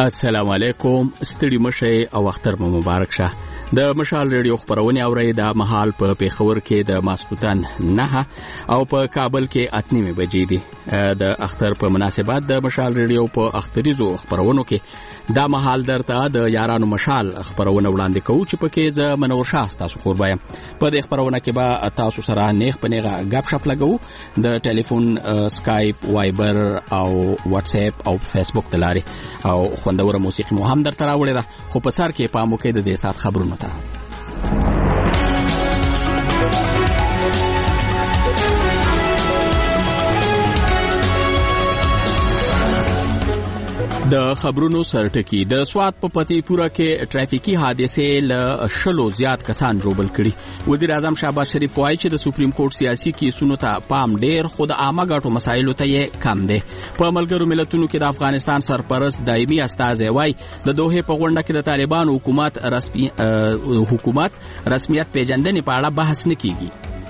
السلام علیکم، ستړي مشه او اختر مو مبارک شه. د مشال ریډیو خبرونه اورئ د مهال په پیښور کې د ماسپوتن 9 او په کابل کې 8 بجې دي. د اختر په مناسبت د مشال ریډیو په اختریزو خبرونو کې د مهال درته د یارانو مشال خبرونه وړاندې کوو چې پکې ز منور شاه تاسو قربایم. په دې خبرونه کې به تاسو سره نیغ پنیغه غپ شپ لګو د ټلیفون، سکایپ، وایبر او واتس اپ او فیسبوک تلاري او خوندوره موسیقي مو هم درته راوړې ده. خو په سر کې پام وکړئ د دې سات خبرونو ته. د خبرونو سرټکی د سوات په پتی پورا کې ټرافیکي حادثې له شلو زیات کسان جوړل کړي. وزیر اعظم شهباز شریف وایي چې د سپریم کورټ سیاسي کیسونو ته پام ډیر، خو د عامه ګټو مسایلو ته یې کم دی. په ملګرو ملتونو کې د افغانستان سرپرست دایمي استازی وایي د دوحې په غونډه کې د طالبان حکومت رسمیت پیژندنې په اړه بحث نه کیږي.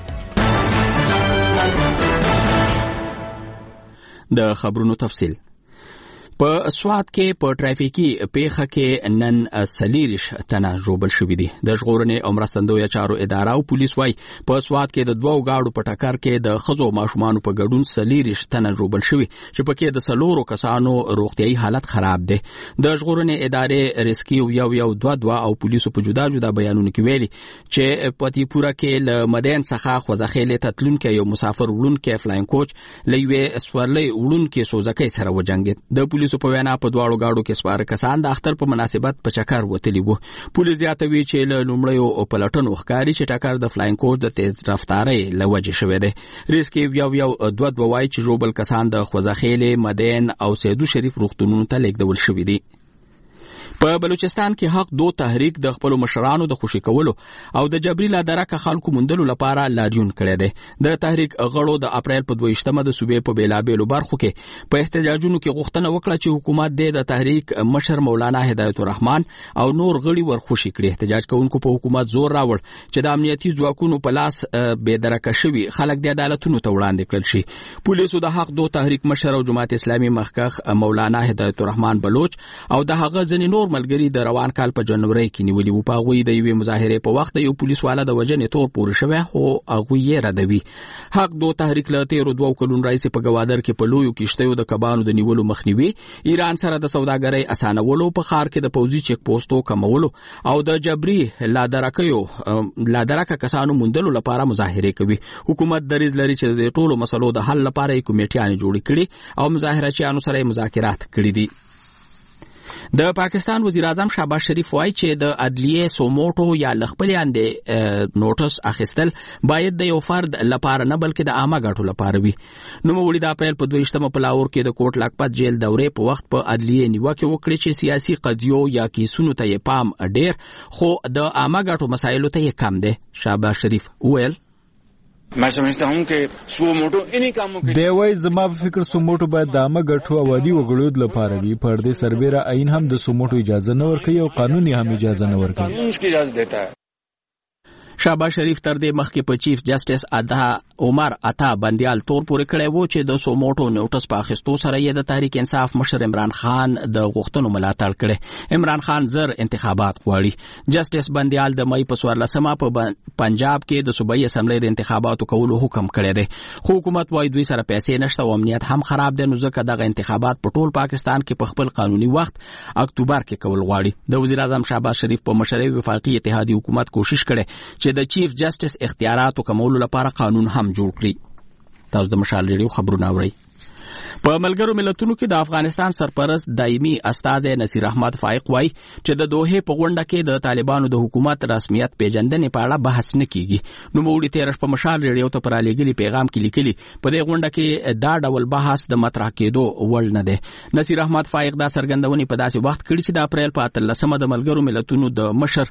د خبرونو تفصیل. په سوات کې په ټرافیکي پیښه کې نن 40 تنه ژوبل شوي دي. د ژغورنې او مرستندویه چارو اداره او پولیس وایي په سوات کې د دوو گاډو په ټکر کې د ښځو او ماشومانو په ګډون 40 تنه ژوبل شوي چې پکې د 4 کسانو روغتیايي حالت خراب دی. د ژغورنې ادارې ریسکیو 122 او پولیسو په جدا جدا بیانونو کې ویلي چې پتی پورا کې له مدین څخه خوځخېلې تتلونکو یو مسافر وړونکو فلاین کوچ لوي سورلي وړونکو سوزکې سره وجنګید. د پولیسو په وینا په دواړو گاډو کې سپاره کسان د اختر په مناسبت په چکر وتلی وو. پولیس زیاتوي چې له لومړیو پلټنو ښکاري چې ټکر د فلاین کوچ د تیز رفتارۍ له وجې شوی دی. ریسکي 122 وایي چې ژوبل کسان د خوځخېلې، مدین او سیدو شریف روغتونونو ته لیږدول شوي دي. په بلوچستان کې حق دو تحریک د خپل مشرانو د خوشي کولو او د جبري لادرکه خلکو مندلو لپاره لاریون کړی دی. د تحریک غړو د اپریل په 22مه د صوبې په بیلابېلو برخو کې په احتجاجونو کې غوښتنه وکړه چې حکومت د تحریک مشر مولانا هدایت الرحمن او نور غړي ورخوشي کړي. احتجاج کوونکو په حکومت زور راوړ چې د امنیتي ځواکونو په لاس بېدرکه شوي خلک د عدالتونو ته وړاندې کړل شي. پولیسو د حق دو تحریک مشر او جماعت اسلامي مخکخ مولانا هدایت الرحمن بلوچ او د هغه ځینې نور ملګری د روان کال په جنوري کې نیولي وو. په هغوی د یوې مظاهرې په وخت د یو پولیس والا د وژنې تور پورې شوی، خو هغوی یې ردوي. حق دو تحریک له تیرو 2 کلونو راهیسې په ګوادر کې په لویو کښتیو د کبانو د نیولو مخنیوي، ایران سره د سوداګرۍ اسانولو، په ښار کې د پوځي چیک پوسټو کمولو او د جبري لادرکه کسانو موندلو لپاره مظاهرې کوي. حکومت دریځ لري چې د ټولو مسلو د حل لپاره یې کمیټیانې جوړې کړي او مظاهرچیانو سره مذاکرات کړي دي. د پاکستان وزیر اعظم شهباز شریف وایي چې د عدلیې سوموټو یا لخپلې نوټس اخیستل باید د یو فرد لپاره نه بلکې د عامه ګټو لپاره وي. نوموړي د اپریل په 22مه په لاهور کې د کوټ لکپت جیل دورې په وخت په عدلیې نیوکه وکړه چې سیاسي قضیو یا کیسونو ته یې پام ډیر، خو د عامه ګټو مسایلو ته یې کم دی. شهباز شریف وویل मैं समझता हूं कि सुमोटो इन्हीं कामों के دیوای زما په فکر سوموټو باید د عامه ګټو او عادي وګړو لپاره وي. پر دې سربېره عین هم د سوموټو اجازه نه ورکوي او قانون یې هم اجازه نه ورکوي. قانون کی اجازه دیتا ہے. شهباز شریف تر دې مخکې په چیف جسټس عمر عطا بندیال تور پورې کړی وو چې د سوموټو نوټس په اخیستو سره یې د تحریک انصاف مشر عمران خان د غوښتنو ملاتړ کړی. عمران خان زر انتخابات غواړي. جسټس بندیال د مئی په 14مه په پنجاب کې د صوبایي اسمبلی د انتخاباتو کولو حکم کړی دی، خو حکومت وايي دوی سره پیسې نشته او امنیت هم خراب دی، نو ځکه دغه انتخابات په ټول پاکستان کې په خپل قانوني وخت اکتوبر کې کول غواړي. د وزیر اعظم شهباز شریف په مشرۍ وفاقي اتحادیې حکومت کوشش کړي چې د چیف جسټس اختیاراتو کمولو لپاره قانون هم جوړ کړي. تاسو د مشال ریډیو خبرونه اورئ. په ملګرو ملتونو کې د افغانستان سرپرست دایمي استازی نصیر احمد فائق وایي چې د دوحې په غونډه کې د طالبانو د حکومت رسمیت پیژندنې په اړه بحث نه کیږي. نوموړي تیر شپه مشال ریډیو ته پر لېږلي پیغام کې لیکلي په دې غونډه کې دا ډول بحث د مطرح کېدو وړ نه دی. نصیر احمد فائق دا څرګندونې په داسې وخت کړي چې د اپریل په 13مه د ملګرو ملتونو د مشر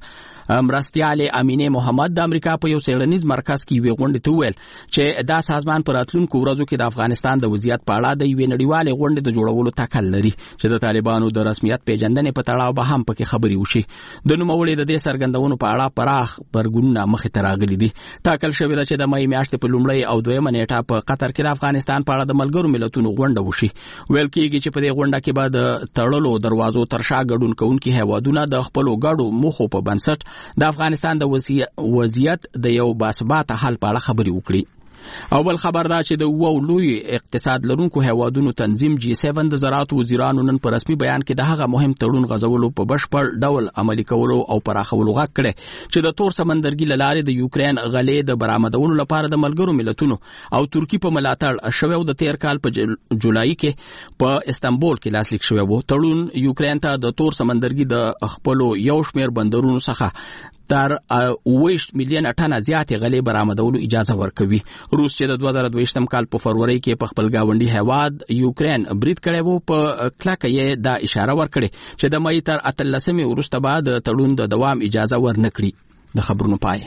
مرستيال امینه محمد د امریکا په یو څېړنیز مرکز کې وی غونډه ته ویل چې دا سازمان پر راتلونکو ورځو کې د افغانستان د وضعیت په اړه د یوې نړیوالې غونډې د جوړولو تکل لري چې د طالبانو د رسمیت پیژندنې په تړاو به هم پکې خبري وشي. د نوموړي د دې سرګندونو په اړه پراخ برګونونه مخې ته راغلي دي. ټاکل شوی ده چې د مې میاشتې په لومړۍ او دویمه نیټه په قطر کې د افغانستان په اړه د ملګرو ملتونو غونډه وشي. ویل کېږي چې په دې غونډه کې به د تړلو دروازو تر شا ګډون کوونکي هیوادونه د خپلو ګډو موخو په بنسټ د افغانستان د وضعیت د یو باثباته حل په اړه خبري وکړي. او بل خبر دا چې د وو لوی اقتصاد لرونکو هیوادونو تنظیم G7 د زراعت وزیرانو نن په رسمي بیان کې د هغه مهم تړون غزولو په بشپړ ډول عملي کولو او پراخولو غږ کړي چې د تور سمندرګي لارې د یوکرين غلې د برآمدولو لپاره د ملګرو ملتونو او ترکی په ملاتړ شوی د تیر کال په جولای کې په استانبول کې لاسلیک شوی وو. تړون یوکرين ته د تور سمندرګي د خپلو یو شمېر بندرونو څخه تر 20 میلیون ټنه زیاتې غلې برآمدولو اجازه ورکوي. روس چې د 2022 کال په فروری کې په خپل گاونډي هیواد یوکرين برید کړی وو په کلکه یې دا اشاره ورکړي چې د مې تر 13 وروسته بعد تړون د دوام اجازه ورنکړي. د خبرونو پای.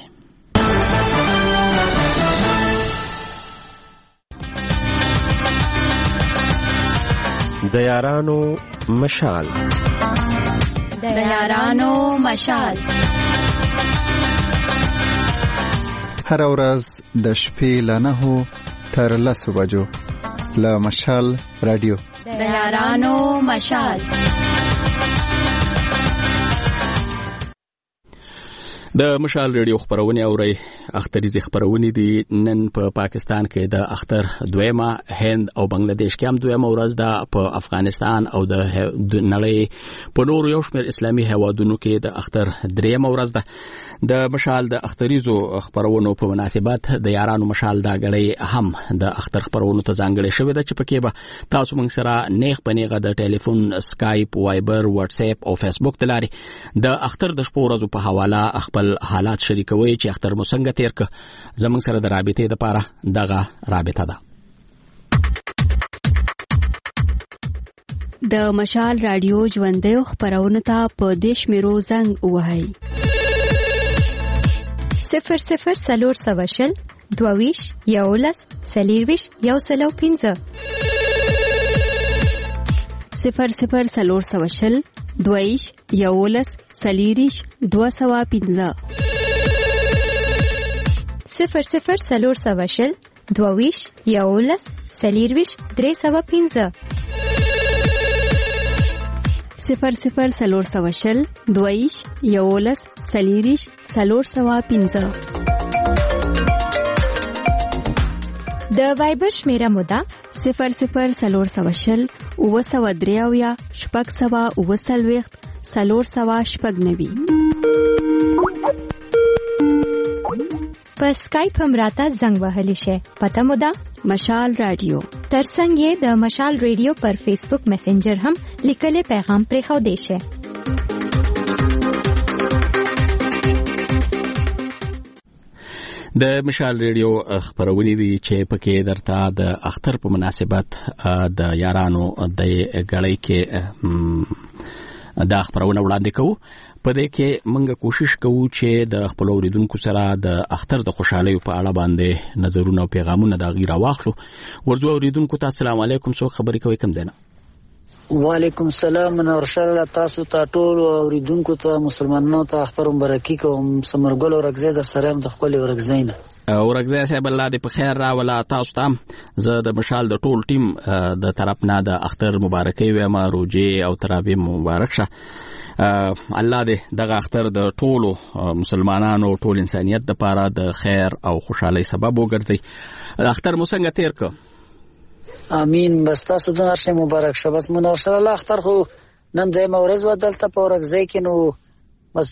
د یارانو مشال. د یارانو مشال. هر ورځ د شپې له 9 تر 10 بجو له مشال رادیو. د یارانو مشال. د مشال ریډیو خبرونه اوري. اختریزي خبرونه دي. نن په پاکستان کې د اختر دویمه، هند او بنگلاديش کې هم دویمه ورځ ده. په افغانستان او د نړۍ په نورو یو شمېر اسلامي هیوادونو کې د اختر دریمه ورځ ده. د مشال د اختریزو خبرونو په مناسبت د یارانو مشال دا غړي هم د اختر خبرونو ته ځانګړي شوی ده چې پکې به تاسو موږ سره نیغ پنیغه د ټلیفون، سکایپ، وایبر، واتس اپ او فیسبوک تلاري د اختر د شپو ورځو په حواله خپل حالات شریکوي چې اختر مو څنګه تیر ک. زموږ سره د رابطې لپاره دغه رابطه ده. د مشال رادیو ژوندۍ خبرونه ته په دیش میرو زنګ وهاي 00 سلور سواشل دوویش یولس سلیرویش یوسلو 00 سلور سواشل دویش یولس سلیریش 215 00 سلور سواشل دوویش یولس سلیرویش 315 00 سلور سواشل دویش یولس سلیریش 315 د وایبر شمیره مودا 00 سلور سواشل وسودریاویا شپږ سوا وسلويخت سلور سوا شپږ نوي. په سکایپ هم راته زنګ وهلی شي. پته مودا مشال رادیو. ترڅنګ یې د مشال رادیو پر فیسبوک میسنجر هم لیکلي پیغام پرې خو دی شي. د مشال ریډیو خبرونه دي چې پکې درته د اختر په مناسبت د یارانو د غړي کې د خبرونه وړاندې کوو. په دې کې موږ کوشش کوو چې د خپل اوریدونکو سره د اختر د خوشحالۍ په اړه باندې نظرونه او پیغامونه د غیره واخلو. ورځو اوریدونکو ته السلام علیکم. څو خبرې کوي کوم ځای نه؟ وعلیکم السلام. نورشل تاسو ته ټول اوریدونکو ته مسلمانانو ته اختر مبارکي کوم. سمرګل ورګزې د سره د خپل ورګزین ورګزې صاحب الله دې په خیر راولا. تاسو ته زه د مشال د ټول ټیم د طرف نه د اختر مبارکي وایم. روزه او تراویح مبارک شه. الله دې دغه اختر د ټولو مسلمانانو ټول انسانيت لپاره د خیر او خوشحالۍ سبب وګرځي. اختر مو څنګه تیر ک؟ امين. بس تاسو د هرڅه مبارک شه. بس منوشل الله اختر خو نن د مورز ودلته په ورګزې کې نو بس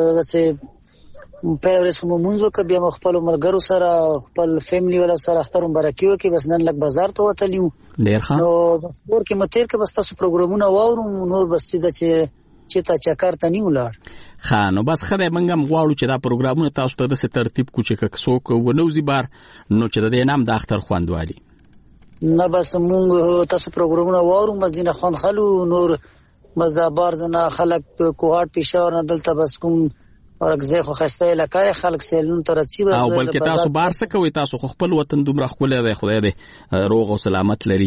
په ورسمو مونږ ک بیا خپل مرګرو سره خپل فیملی ولا سره اختر مبارکي وکي. بس نن لک بازار ته وتلیو ډیر ښه. نو ور کې متیر کې بس تاسو پروګرامونه واورو نو بس چې تا چکر ته نیو لاړ. خانو بس خدای منګم غواړو چې دا پروګرامونه تاسو ته د ترتیب کو چې څوک ونوزي بار نو چې د نام د اختر خوندوالي نه. بس مونږ تاسو پروګرامونه واورو بس دینه خوند خلو نور بس دا بار نه خلک کوهات پېښور نه دلته بس کوم ورګزه خو خسته لکه خلک سیلون تر چی او بلکې تاسو بار څه کوي تاسو خپل وطن دومره خپل دی خدای دې روغ او سلامت لري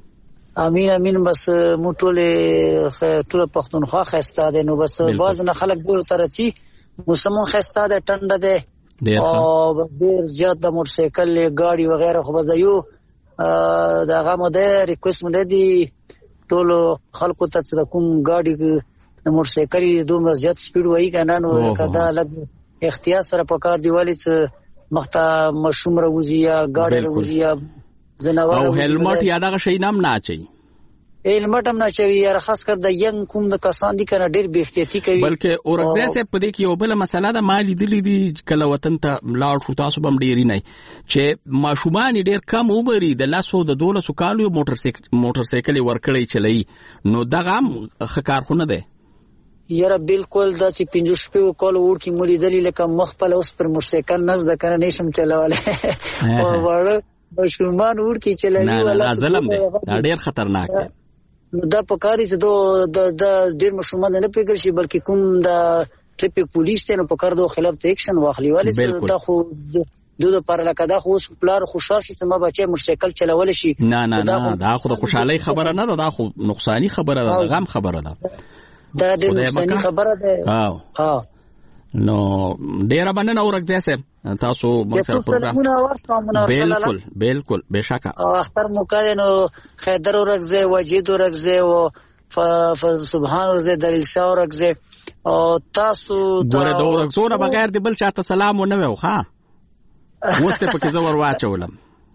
امين بس مو ټول پښتونخوا خسته دي نو بس باز نه خلک ډیر تر چی موسمون خسته ده ټنډه ده او ډیر زیات د موټر سایکل ګاډي وغیرہ خو بس یو دغه مده ریکوست مده دي ټول خلکو ته د کوم ګاډي د موټر سایکل دومره زیات سپیډ وایي کنه نو کدا لګ احتیاط سره پکار دیوالی څخه مخته مشوم راوځي یا ګاډي راوځي یا زناور او هلمټ یا دغه شی نام نه اچي هلمټ هم نه چوي یا خاص کر د ینګ کوم د کسان دي کنه ډیر بے احتیاطي کوي بلکې اورګزه سه په دې کې یو بل مسله ده مالي دلی دي کله وطن ته لاړ شو تاسو بم ډیری نه چې ماشومان ډیر کم عمرې د 12 کالو موټر سایکل ورکړی چلای نو دغه خکارخونه ده یاره بالکل دا چې 50 شپې کال ورکی مړي دلی لکه مخبل اوس پر موټر سایکل نزد کنه نشم چلاواله او وړ ماشومان ورکی چلای ولا ظلم ده دا ډیر خطرناک ده نو دا پکاري چې د ډیر مشرومان نه پیګر شي بلکې کوم د ټریفیک پولیس ته نو پکار دو خلاف ته اکشن واخلي ولی دا خو د پر لکه دا خو پلار خوشحال شي چې ما بچي موټرسایکل چلول شي نه دا خو د خوشحالي خبره نه ده دا خو نقصانی خبره ده غم خبره ده دا ډیر نقصانی خبره ده ها نو ډیر باندې اورګځه سه تاسو مسر پروګرام بالکل بشکا اختر موقع نو خیدر اورګځه وجید اورګځه او سبحان اورګځه دلیل شاه اورګځه او تاسو ګوره د اورګځو نه بغیر دی بل چاته سلام ونه وو ها وسته پکې زور واچولم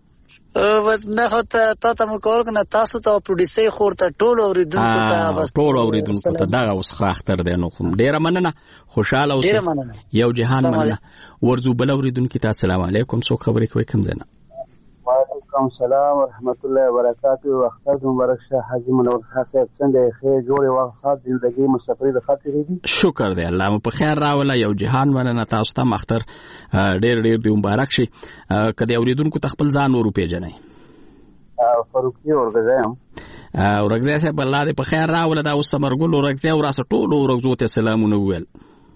بس نه هوته تا مو کول کنه تاسو ته پروډوسر خورته ټول اوریدونکو ته بس ټول اوریدونکو ته دا اوس اختر دی نو ډیر مننه خوشاله اوسه یو جهان مننه ورزو بل اوریدونکو ته السلام علیکم څو خبرې کوي کوم زنه وعلیکم السلام ورحمت الله وبرکاته اختر مبارک شه حاجی منور صاحب څنګه خیر جوړه واخصات ژوندۍ مسافرې د خاطر دي شکر دی الله مو په خیر راوله یو جهان مننه تاسو ته اختر ډیر دی مبارک شي کدی اوریدونکو ته خپل ځان ورو پیژنئ فاروقي اورګزه صاحب الله دې په خیر راوله دا اوس سمرګل اورګزه وراسه ټول اورګزو ته سلامونه ویل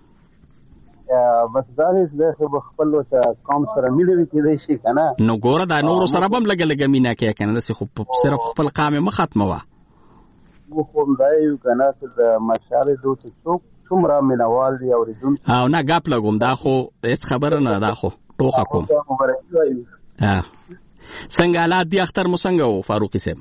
بس دا هیڅ د خپل ته قوم سره ملي کېدای شي کنه نو ګوره دا نور سره بم لګ مینا کې کنه د خو صرف خپل قام ما ختمه وا مو کوم دای کنه چې د مشال دوت څومره مینوال دی اوریدون او نه غاپ لګوم دا خو هیڅ خبره نه دا خو ټوخه کوم څنګه حالات دی اختر مو څنګه وو فاروقي صاحب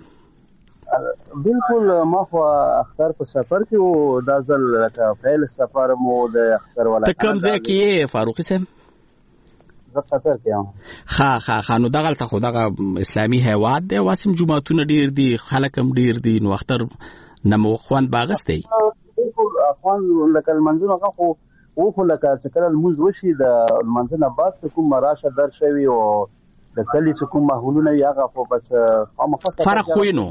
بالکل ما خو اختر په سفر کې وو دا ځل لکه فعل سفر مو د اختر ولا ته کوم ځای کې فاروقي صاحب زه قطر کې یم ها نو دغه ته خو دغه اسلامي هیواد دی واسم جمعهتون ډیر دي خلک هم ډیر دي نو اختر نمو خوان باغستی بالکل خوان لکه المنځونه خو لکه چې کله الموز وشي د المنځنه بعد کوم راشه در شوی او د کلی کوم ماحولونه یاغه په بس خامخا فرق خو نو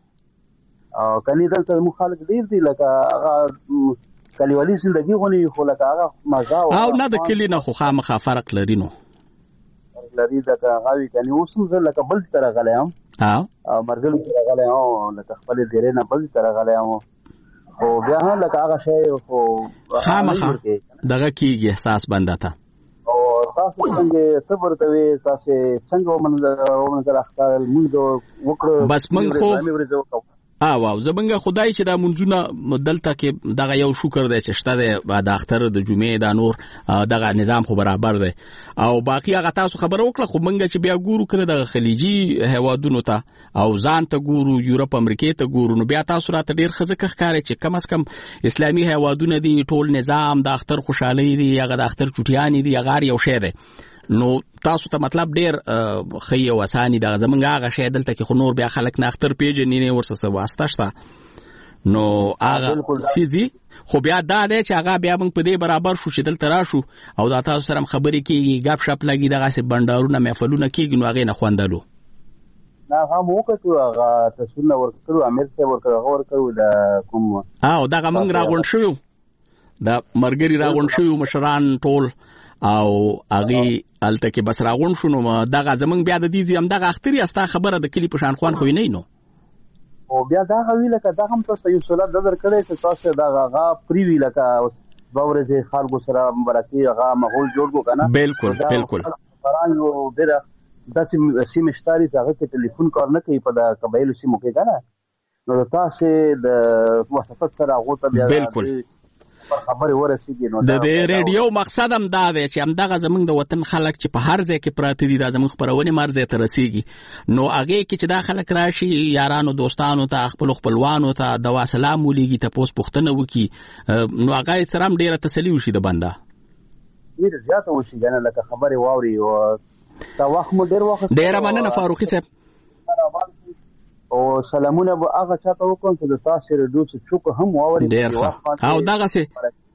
او کني دلته مخالف ډیر دي لکه هغه کلیوالي زندگی غوني خو لکه هغه مزه او نه د کلی نه خو خامخا فرق لري نو لري دا غاوي کني اوسم زه لکه بل تر غلم او مرګل تر غلم لکه خپل ډیره نه بل تر غلم او بیا هم لکه هغه شی خو خامخا دغه کیږي احساس بنداته او تاسو څنګه صبر کوي تاسو څنګه ومنځه اختار موږ وکړو بس موږ خو واو زبنګ خدای چې دا منځونه دلته کې دغه یو شکر دی چې شته د اختر د جمعې د نور دغه نظام خو برابر دی او باقي هغه تاسو خبره وکړه خو منګه چې بیا ګورو کړه د خلیجي هوادونو ته او ځان ته ګورو یورپ امریکا ته ګورو نو بیا تاسو راته ډیر خزه ښکاري چې کم از کم اسلامي هوادونه دي ټول نظام د اختر خوشحالي دي هغه د اختر چټیانی دي هغه یو شی دی نو تاسو ته مطلب ډیر خي او اساني د زمنګ هغه شی دلته کې خو نور بیا خلک نه اختر پیژنې نه ورسره واسطه شته نو هغه سيزي خو بیا دا دی چې هغه بیا موږ په دې برابر شو چې دلته راشو او دا تاسو سره خبرې کیږي غاب شپ لګي دغه سه بندارونه محفلونه کیږي نو هغه نه خوندلو نه هم وکړو هغه تاسو نه ورکړو امیر ته ورکړو د کوم او دغه موږ راغون شو دا مرګري راغون شو مشران ټول او هغه الته کې بس راغون شونو دغه زمنګ بیا د دې هم دغه اختری استا خبره د کلی په شان خوان خو نه نو او بیا دا غوی لکه دا هم تاسو یو صورت در کړی چې تاسو دا غا پریوی لکه باورې خلکو سره مبارکي هغه ماحول جوړ کو کنه. بالکل فران یو ډېر داسې سیمه شتاري هغه کې ټلیفون کار نه کوي په د قبایلو سیمو کې کنه. نو تاسو د واسطه سره هغه ته بیا بالکل خبرې ورسېږي. نو د ریډیو مقصد هم دا دی چې همدغه زمونږ د وطن خلک چې په هر ځای کې پراته دي دا زمونږ خپرونې مرزه ته رسیږي. نو هغه کې چې دا خلک راشي یارانو دوستانو ته خپل خپلوانو ته د واسلام ولېږي ته پوس پوښتنه وکي نو هغه سره هم ډیره تسلی وشي د بنده ډیر زیاته وشي کنه لکه خبرې واوري او تا وخت مو ډیر مننه فاروقي صاحب او سلامونه به هغه چاته وکم چې د تاسو ریډیو څخه هم واوري او دغه سه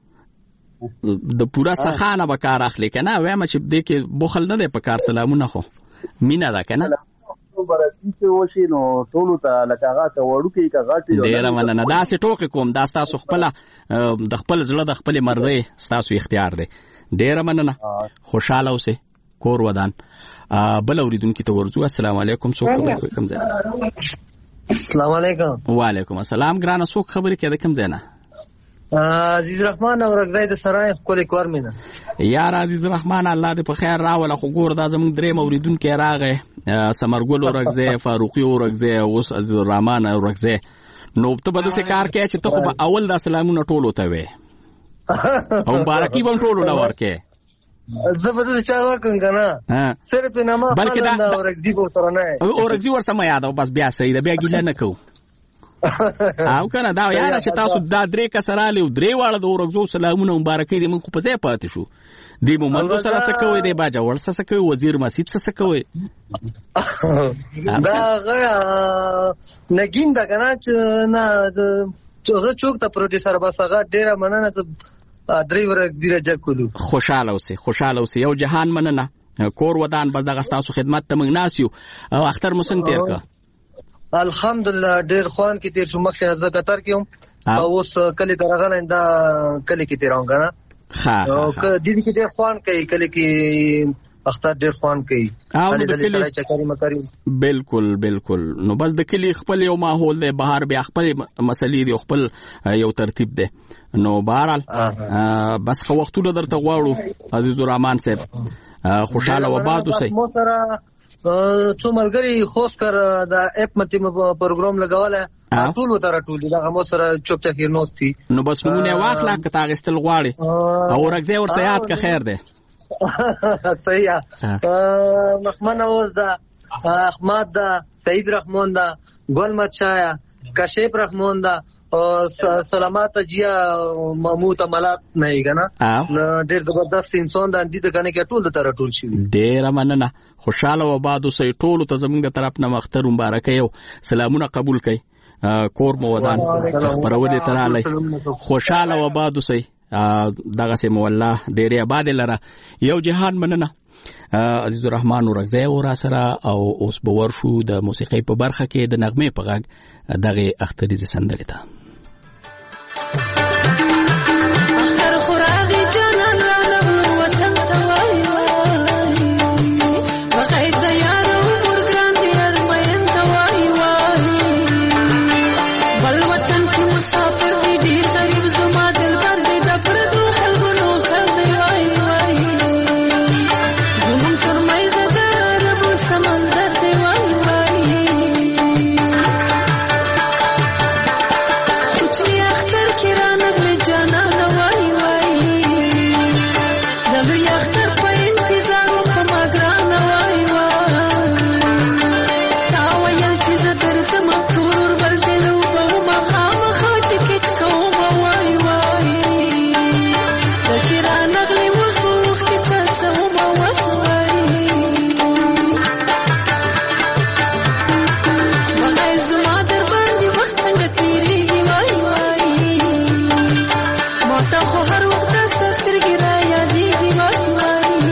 د پورا سخانه به کار اخلي کنه وایم چې دې کې بخل نه دی په کار سلامونه خو مینا ده کنه براتي چې وشي نو ټول ته لکه هغه ته وړو کې کاغاتي ډیر مننه دا سه ټوکې کوم دا تاسو خپل د خپل زړه د خپل مرزه تاسو اختیار دی ډیر مننه خوشاله اوسئ کور ودان بل اوریدونکو ته ورځو. السلام علیکم څوک خبرې کوي کوم ځای؟ السلام علیکم. وعلیکم السلام ګرانه څوک خبرې کوي کوم ځای نه؟ عزیز رحمان اورګزای د سرای خپل کور مینه. یار عزیز رحمان الله دې په خیر راوله خو ګور دا زموږ درې اوریدونکو راغې سمرګل اورګزای فاروقي اورګزای اوس عزیز الرحمن اورګزای نو ته به څه کار کوي چې ته خو اول دا سلامونه ټولو ته وې او مبارکي به ټولو نه ورکې زبردست چا وکم کنه صرف نامه بلکې دا اورګزي کو تر نه اورګزي ورسمه یاد او بس بیا صحیح ده بیا ګیله نه کو او کنه دا یاره چې تاسو دا درې کسراله او درې واړه د اورګزو سلامونه مبارکي دې موږ په ځای پاتې شو دی مومندو سره څه کوي دی باجا ور څه کوي وزیر مسجد څه کوي دا غیا نګین دا کنه چې نه چوک ته پروډوسر بس هغه ډیره مننه درې ورځې راځه کولو. خوشاله اوسې یو جهان مننه کور ودان بس دغه تاسو خدمت ته موږ ناسیو او اختر مو څنګه تیر کا؟ الحمدلله ډیر خوان کې تیر شو مخکې زه قطر کې هم او اوس کلی درغلم دا کلی کې تیرون کنه او که دې کې ډیر خوان کوي کلی کې اختر ډیر خوان کوي علي دلی سره چکرې مکرې بالکل نو بس د کلی خپل یو ماحول دی بهر بیا خپل مسلې دی خپل یو ترتیب دی نو بهرال بس خو وختونه درته غواړو عزیز الرحمن صاحب خوشاله و باد اوسئ. مو سره څو ملګری خوښ کړ دا اپ مته پروګرام لګاوله ټول وتر ټول دا مو سره چوپ چاکیر نوستي نو بس مونږه واخلا کته غستل غواړي او ورګزه ور سیاحت کا خیر ده صحیح مخمن اوس دا احمد دا سید رحمان دا ګل مچایا کشیف رحمان دا او سلامات جیا محمود عملات نه یګنا ډېر زبردست انسان دا دې کنه کې ټول تر ټول شي ډېر مننه خوشاله و باد اوسئ ټول ته زمونږ د طرف نه مختر مبارکي او سلامونه قبول کړئ کور مو ودان خبرونه تراله خوشاله و باد اوسئ دغه سه مولا ډېر آباد لره یو جهان مننه عزیز الرحمن ورغزه او را سره او اوس باور شو د موسیقي په برخه کې د نغمه په غږ دغه اختریزه سندره ده. اختر خوراغي جنان را نور وطن توای وای زیار عمر ګران دی ارمین توای وای بل وطن کې مسافر دی ډیر غریب زما دل پر دی د پردو خلګونو خر دی وای وای زمون فرمای زده رب سمندر دی وای وای کوچنی اختر کې را نغل جانا وای وای دغه اختر په انتظار په ماګران وای وای تا ویل چې زه درځم کور ورته په ما خامخ ټیکټ کوم وای وای د چیرې نغلې وځوخ کې څه ما وای وای زما در باندې وخت څنګه تیریږي وای وای ما ته خو هر وخت سترګې را یادېږي وای وای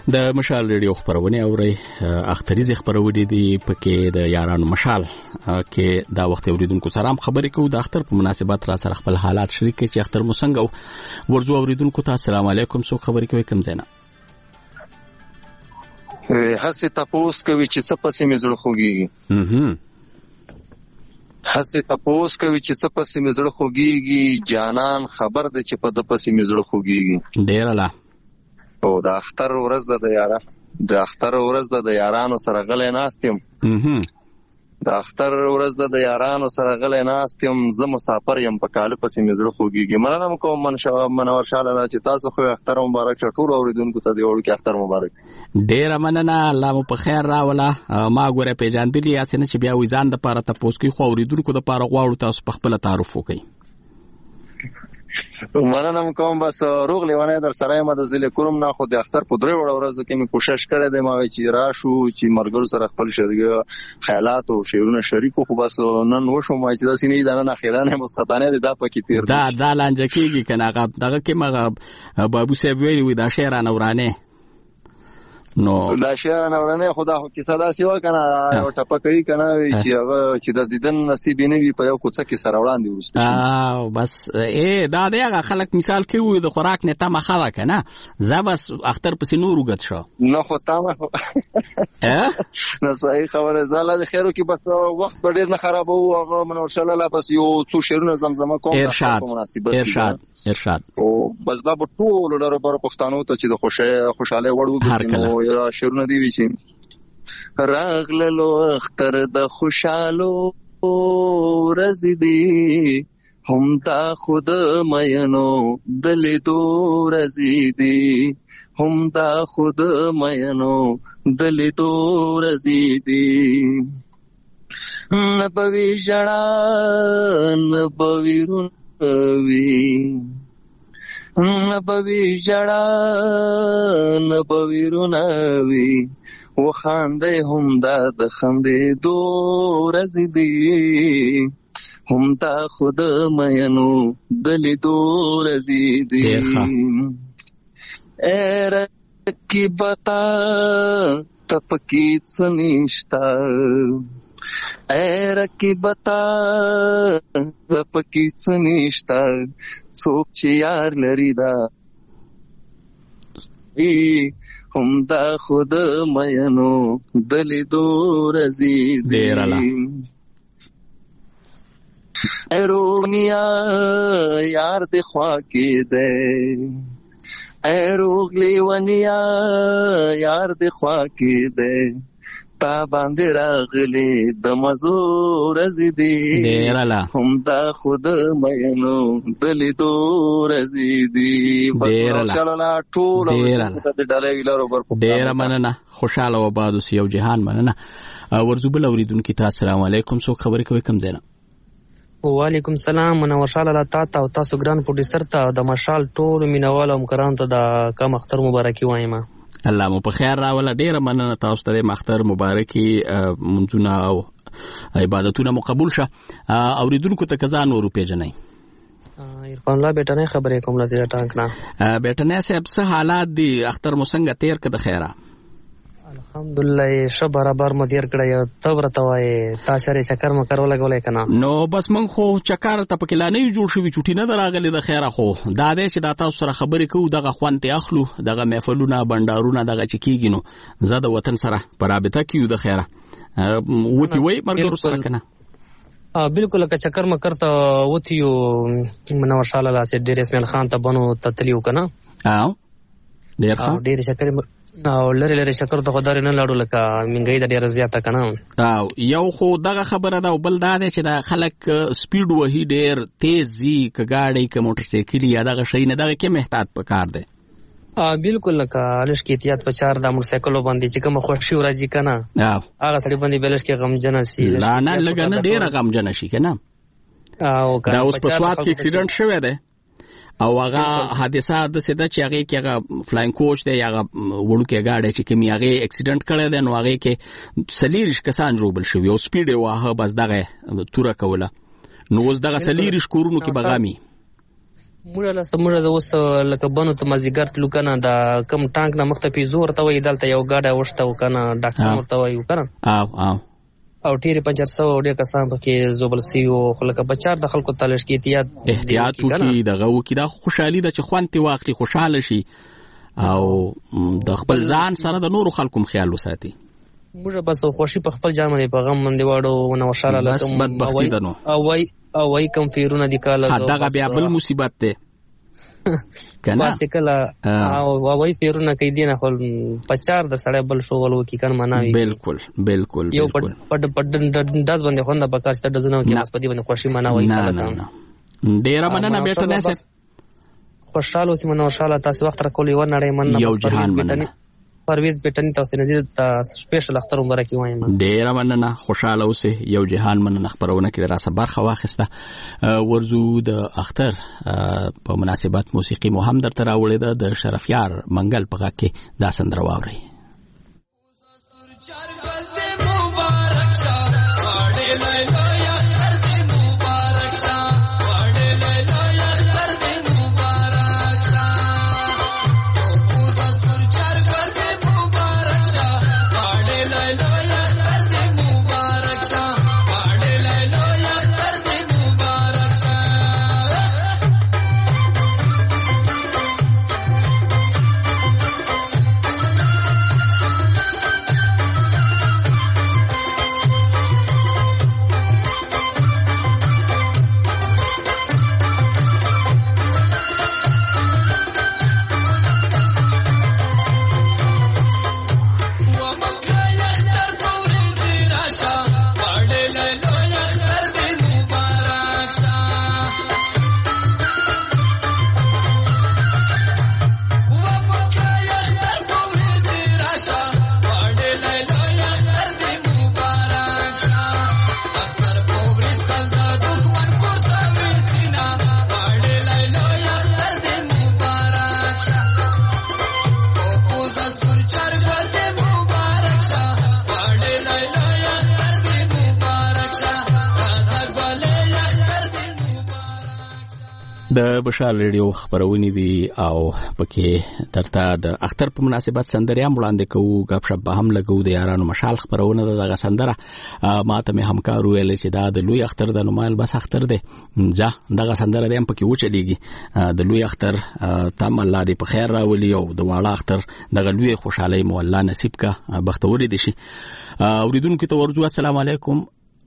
د مشال ریډیو خبرونه اوري اختریزي خبرونه دي پکې د یارانو مشال کې دا وخت اوریدونکو سره خبرې کوو د اختر په مناسبت را سره خپل حالات شریک چې اختر مو څنګه ورزو اوریدونکو ته السلام علیکم سو خبرې کوي کوم ځای نه هسه تاسو کوي چې څه پسې مزړه خوږي هسه تاسو کوي چې څه پسې مزړه خوږي جانان خبر ده چې په د پسې مزړه خوږي ډیر لا او د اختر ورځ د یارانو سره غلې ناستم د اختر ورځ د یارانو سره غلې ناستم زه مسافر یم په کال پسې مزړه خوږي مننه کوم منور شاله چې تاسو خو اختر مبارک ټول اوریدونکو ته دی وړو کې اختر مبارک ډیر مننه الله مو په خیر راولا ما ګوره پیژاندلی اسنه چې بیا وې ځان د پاره تاسو کې خو اوریدونکو د پاره غواړو تاسو په خپل تعارف وکړئ مننه کوم بس روغ لیوانه در سره ما د ضلع کوم نه خو د اختر په درې ورځو کې می کوشش کړې ده ما چې راشو چې مرګرو سره خپل شریک خیالات او شعرونه شریکو خو بس نن وشو ما چې د سینې د نن اخیرانه مسخطانه ده پکې تیر دا لانجه کېږي کنه دغه کې ما بابو صاحب ویلي دا شعر نورانه نو دا شعر نورانه خدا خو کیسه دا سی وکنه او ټپکې کنه چې هغه چې د دیدن نصیب نه وي په یو کوڅه کې سره وړاندې وسته بس دا دغه خلک مثال کې وي د خوراک نه تمه خلا کنه زبس اختر پسې نور وګت شو نه خو تمه نه صحیح خبره زاله د خیرو کې بس وخت ډیر نه خراب وو هغه منور شاله لا بس یو څو شعرونه زمزمه کوم ارشاد او بس دا ټول لپاره پر پښتنو ته چې د خوشاله وړو یا شعرونه دی وی چې راغللو اختر د خوشالو رزیدي هم تا خود مینو دل دو رزیدي هم تا خود مینو دل دو رزیدي نبوی جړه نبوی رونوي نبوی جړه نبوی رونوي و خانده هم دا د خنده دو رزیدي هم تا خود مینو دل دو رزیدي ایرکی بتا تپکی چنشتا ایرکی بتا تپکی چنشتا څوک چې یار لري دا هم دا خود مینو دل دو رزیدي ایروغنیا یار دی خوا کې ده ایروغلی ونیا یار دی خوا کې ده تا باندې راغلی د مزو رزیدي هم دا خود مینو دل دو رزیدي بس شالله ټول د ډالۍ لارو بر ډیر مننه خوشاله و باد یو جهان مننه ورزوبل اوریدونکو ته السلام علیکم سو خبرې کوي کوم ځای وعلیکم السلام منور شاله تا او تاسو ګران پروډوسر ته د مشال ټول مینوال او مکران ته د کم اختر مبارکي وایم الله مو په خیر راوله ډیره مننه تاسو ته مختر مبارکي منځونه او عبادتونه مو قبول شه اوریدونکو ته کزا نور پیژنئ عرفان الله بیٹنه خبرې کوم لزیره ټانکنا بیٹنه صاحب څه حالات دي اختر مو څنګه تیر کړه خیره الحمدلله شب برابر مدیر کړی ته ورته وای تاسو ری چکر مکر ولګولې کنه نو بس من خو چکر ته پکې لا نه جوړ شوی چټی نه دراغلی د خیره خو دا دې چې دا تاسو سره خبرې کوو دغه خوانته اخلو دغه محفلونه بندارونه دغه چکیږي نو زه د وطن سره پرابطه کیو د خیره وتی وای مرګ سره کنه بالکل که چکر مکر ته وتیو منور شاله لاسه ډیر اسماعیل خان ته بنو تتلیو کنه ډیر چکر او لری شکر ته خدای نه لاړو لکه منګي د ډیر زیاته کنه او یو خو دغه خبره ده او بل دا ده چې د خلک سپیډ وهي ډیر تیز زی ک گاډي ک موټر سایکل یا دغه شی نه دغه کې محتاط پکار ده بالکل لکه الش کې احتیاط په چار د موټر سایکل باندې چې کوم خوشي ورځي کنه هغه سړي باندې بلش کې غمجن سي لا نه لګنه ډیر غمجن شي کنه او دا اوس په سواد کې اکسیډنټ شوه ده او هغه حادثه د سده چې هغه کې هغه فلاین کوچ دی هغه وړو کې گاډي چې کمی هغه اکسیډنټ کړی دی نو هغه کې سلیریش کسان روبل شوی او سپیډ واه بس دغه توره کوله نو اوس دغه سلیریش کورونو کې بغامي موږ اوس لکه بنو ته مازیګر تلو کنه دا کم ټانک نه مخته پی زور ته وای دلته یو گاډه وشته کنه ډاکټر ورته وای کنه او ټیری پنځر سو ډیر کسان پکې زوبل سی او خلک بچار د خلکو تلش کې احتیاط وکړي دغه وکړي دا خوشحالي د چخوانتي واخلي خوشاله شي او د خپل ځان سره د نورو خلکو خیال وساتي. موږ بس خوشي په خپل ځان باندې پیغام باندې واړو نو وشاله لکم او وای کم فیرونه دی کاله دغه بیا بل مصیبت ده کنه واسه کله او وای فیرونه کې دینه خپل پچار د سړی بل شغل وکي کنه مناوي. بالکل یو پټ داس باندې خونده پکار چې د زنه کې مسپدي باندې خوشي مناوي کله ډیر مننه بیٹه ناس خوشاله اوسې منو شاله تاسو وخت را کولی ورنړې مننه یو جهان مننه پرویز بیٹنی تاسو نه دي سپیشل اختر مبارک وایم. ډیر مننه خوشاله اوسه یو جهان مننه خبرونه کې دراسه برخه واخسته ورزو د اختر په مناسبت موسیقي مو هم درته راوړې ده د شرفیار منګل په غږ کې دا سندره واوري. د بشار ریډیو خبرونه دي او پکې درته د اختر په مناسبت سندرې هم وړاندې کوو غب شپ به هم لګو د یارانو مشال خبرونه دغه سندره ماته مې همکار ویل چې دا د لوی اختر د نومال بس اختر دی ځه دغه سندره هم پکې وچلیږي د لوی اختر تم الله دې په خیر راولي او د واړه اختر دغه لوی خوشحالي مو الله نصیب کا بختوري دي شي. اوریدونکو ته ورجو السلام علیکم.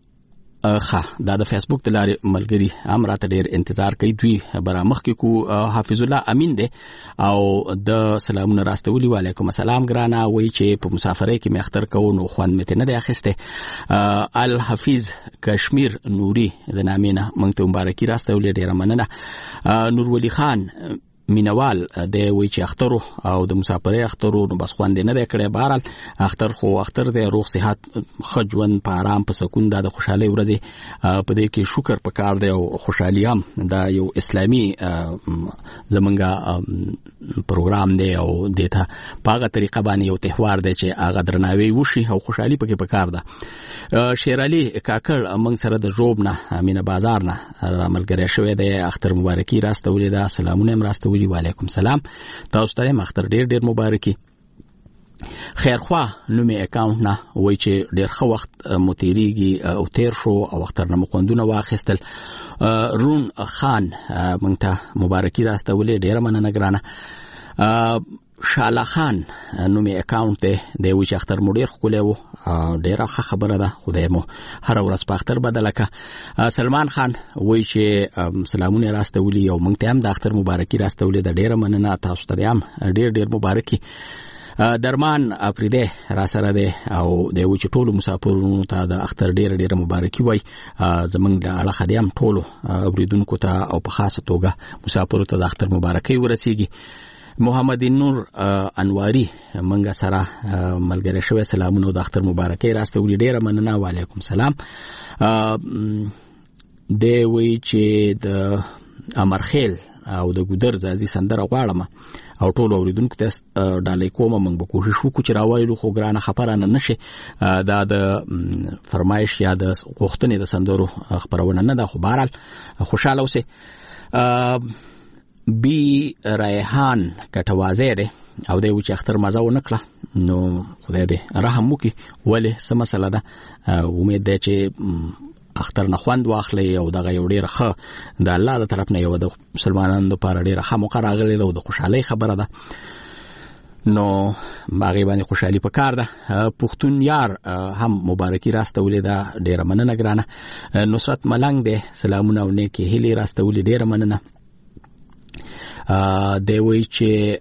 دا د فیسبوک د لارې ملګری امراته ډیر انتظار کوي دوی برامخ کې کو حافظ الله امین دی او د سلامونه راستولي وعلیکم السلام ګرانه وای چې په مسافرۍ کې مې اختر کوو نو خوان مته نه دی اخیسته الحفیظ کشمیر نوري د نامینه مونږ ته مبارکي راستولي ډیر مننه. نور ولی خان مینوال د وی چې اختر او د مسافرۍ اختر نو بس خواندې نه کړي بهرال اختر خو اختر د روغ صحت خجون په آرام په سکون د خوشحالي ورځي په دې کې شکر پکار دی او خوشحالي هم دا یو اسلامي زمونږه پروګرام دی او دته پاغه طریقه باندې یو تهوار دی چې هغه درناوي وشي او خوشحالي پکې پکار ده. شیر علي کاکړ موږ سره د جوب نه امینه بازار نه عملګری شوی دی اختر مبارکي راستولې ده سلامونه هم راستولې وعلیکم سلام تاسو ته اختر ډیر مبارکي. خیرخوا نومي اکاونټ نه وای چې ډیر خو وخت متیریږي او تیر شو او اختر نه مخوندونه واخیستل. رون خان مونږ ته مبارکي راستولې ډیر مننه ګرانه. شاله خان نومي اکاونټ دی وای چې اختر مو ډیر خولې وو ډیر ښه خبره ده خدای مو هر ورځ په اختر بدلکه. سلمان خان وای چې سلامونه راستولې او مونږ ته هم د اختر مبارکي راستولې د ډیر مننه تاسو ته هم ډیر مبارکي. درمان افریده را سره ده او د یو چې ټولو مسافرونو ته د اختر ډیر مبارکي وای زمونږ د اړه خدیم ټولو اوریدونکو ته او په خاصه توګه مسافرونو ته د اختر مبارکي ورسیږي. محمد نور انواری منګه سره ملګری شوی سلامونه د اختر مبارکي راستولې ډیر مننه وعلیکم سلام. د وی چې د امرخیل او د ګودر زازي سندره غواړم او ټول اوریدونکو ته ډالۍ کوم موږ به کوشش وکړو چې راوایلو خو ګرانه خبرانه نشي دا د فرمایش یا د غوښتنې د سندرو خبرونه نه ده خو بهرحال خوشاله اوسئ. بي ریحان کټوازه ده او د وچ اختر مزه و نکړه نو خدای دې رحم وکي ولې سم مسله ده امید ده چې اختر نه خوند واخلي او دغه یو ډیر ښه د الله تر طرف نه یو د مسلمانانو لپاره ډیر ښه موقع راغلی ده او د خوشحالي خبره ده نو باغې باندې خوشحالي پکار ده پښتون یار هم مبارکي راستولې ده ډیر مننه ګرانه نصرت ملنګ ده سلامونه او نیکی هلي راستولې ډیر مننه دی وی چې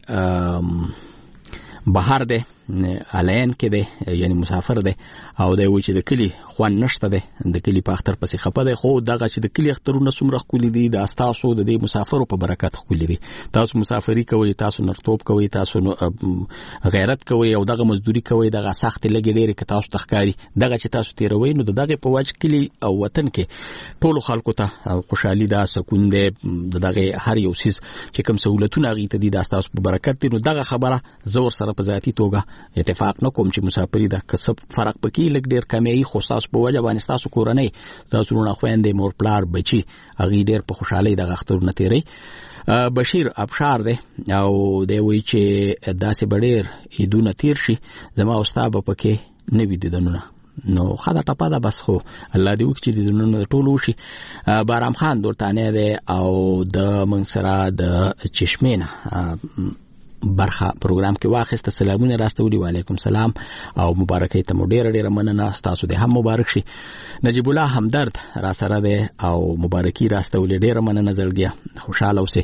بهر ده الین کې ده یعنی مسافر ده او دی وی چې د کلی خوان نشته ده د کلی په اختر پسې خپه ده خو دغه چې د کلی اخترونه څومره خولي دي د استاسو د دې مسافرو په برکت خولي دي تاسو مسافری کوي تاسو نرتوب کوي تاسو غیرت کوي او دغه مزدوري کوي دغه سخت لګي ډېر کې تاسو تخکاری دغه چې تاسو تیروي نو دغه په وجه کلی او وطن کې ټول خلکو ته خوشحالي ده سکون ده دغه هر یو سیس چې کوم سہولتونه غي ته دي د استاسو په برکت دي نو دغه خبره زور سره په ذاتی توګه اتفاق نه کوم چې مسافری ده کسب فرق پکې لګ ډېر کمی خو تاسو په وجه باندې تاسو کورنۍ تاسو رونه خويندې مور پلار بچي اغي ډېر په خوشحالي د غختورونه تیری بشیر ابشار ده او دی وی چې داسې بډیر ایدونه تیر شي زما استاد په کې نه وی ددنونه نو خدا ټپا ده بس خو الله دې وکړي چې ددنونه ټولو شي بارام خان دورتانه ده او د منصرا د چشمینه برخه پروګرام کې واخسته سلامونه راستولي وعلیکم سلام او مبارکي ته ډېر ډېر مننه تاسو دې هم مبارک شي نجیب الله همدرد را سره ده او مبارکي راستولي ډېر مننه زړګیا خوشاله اوسه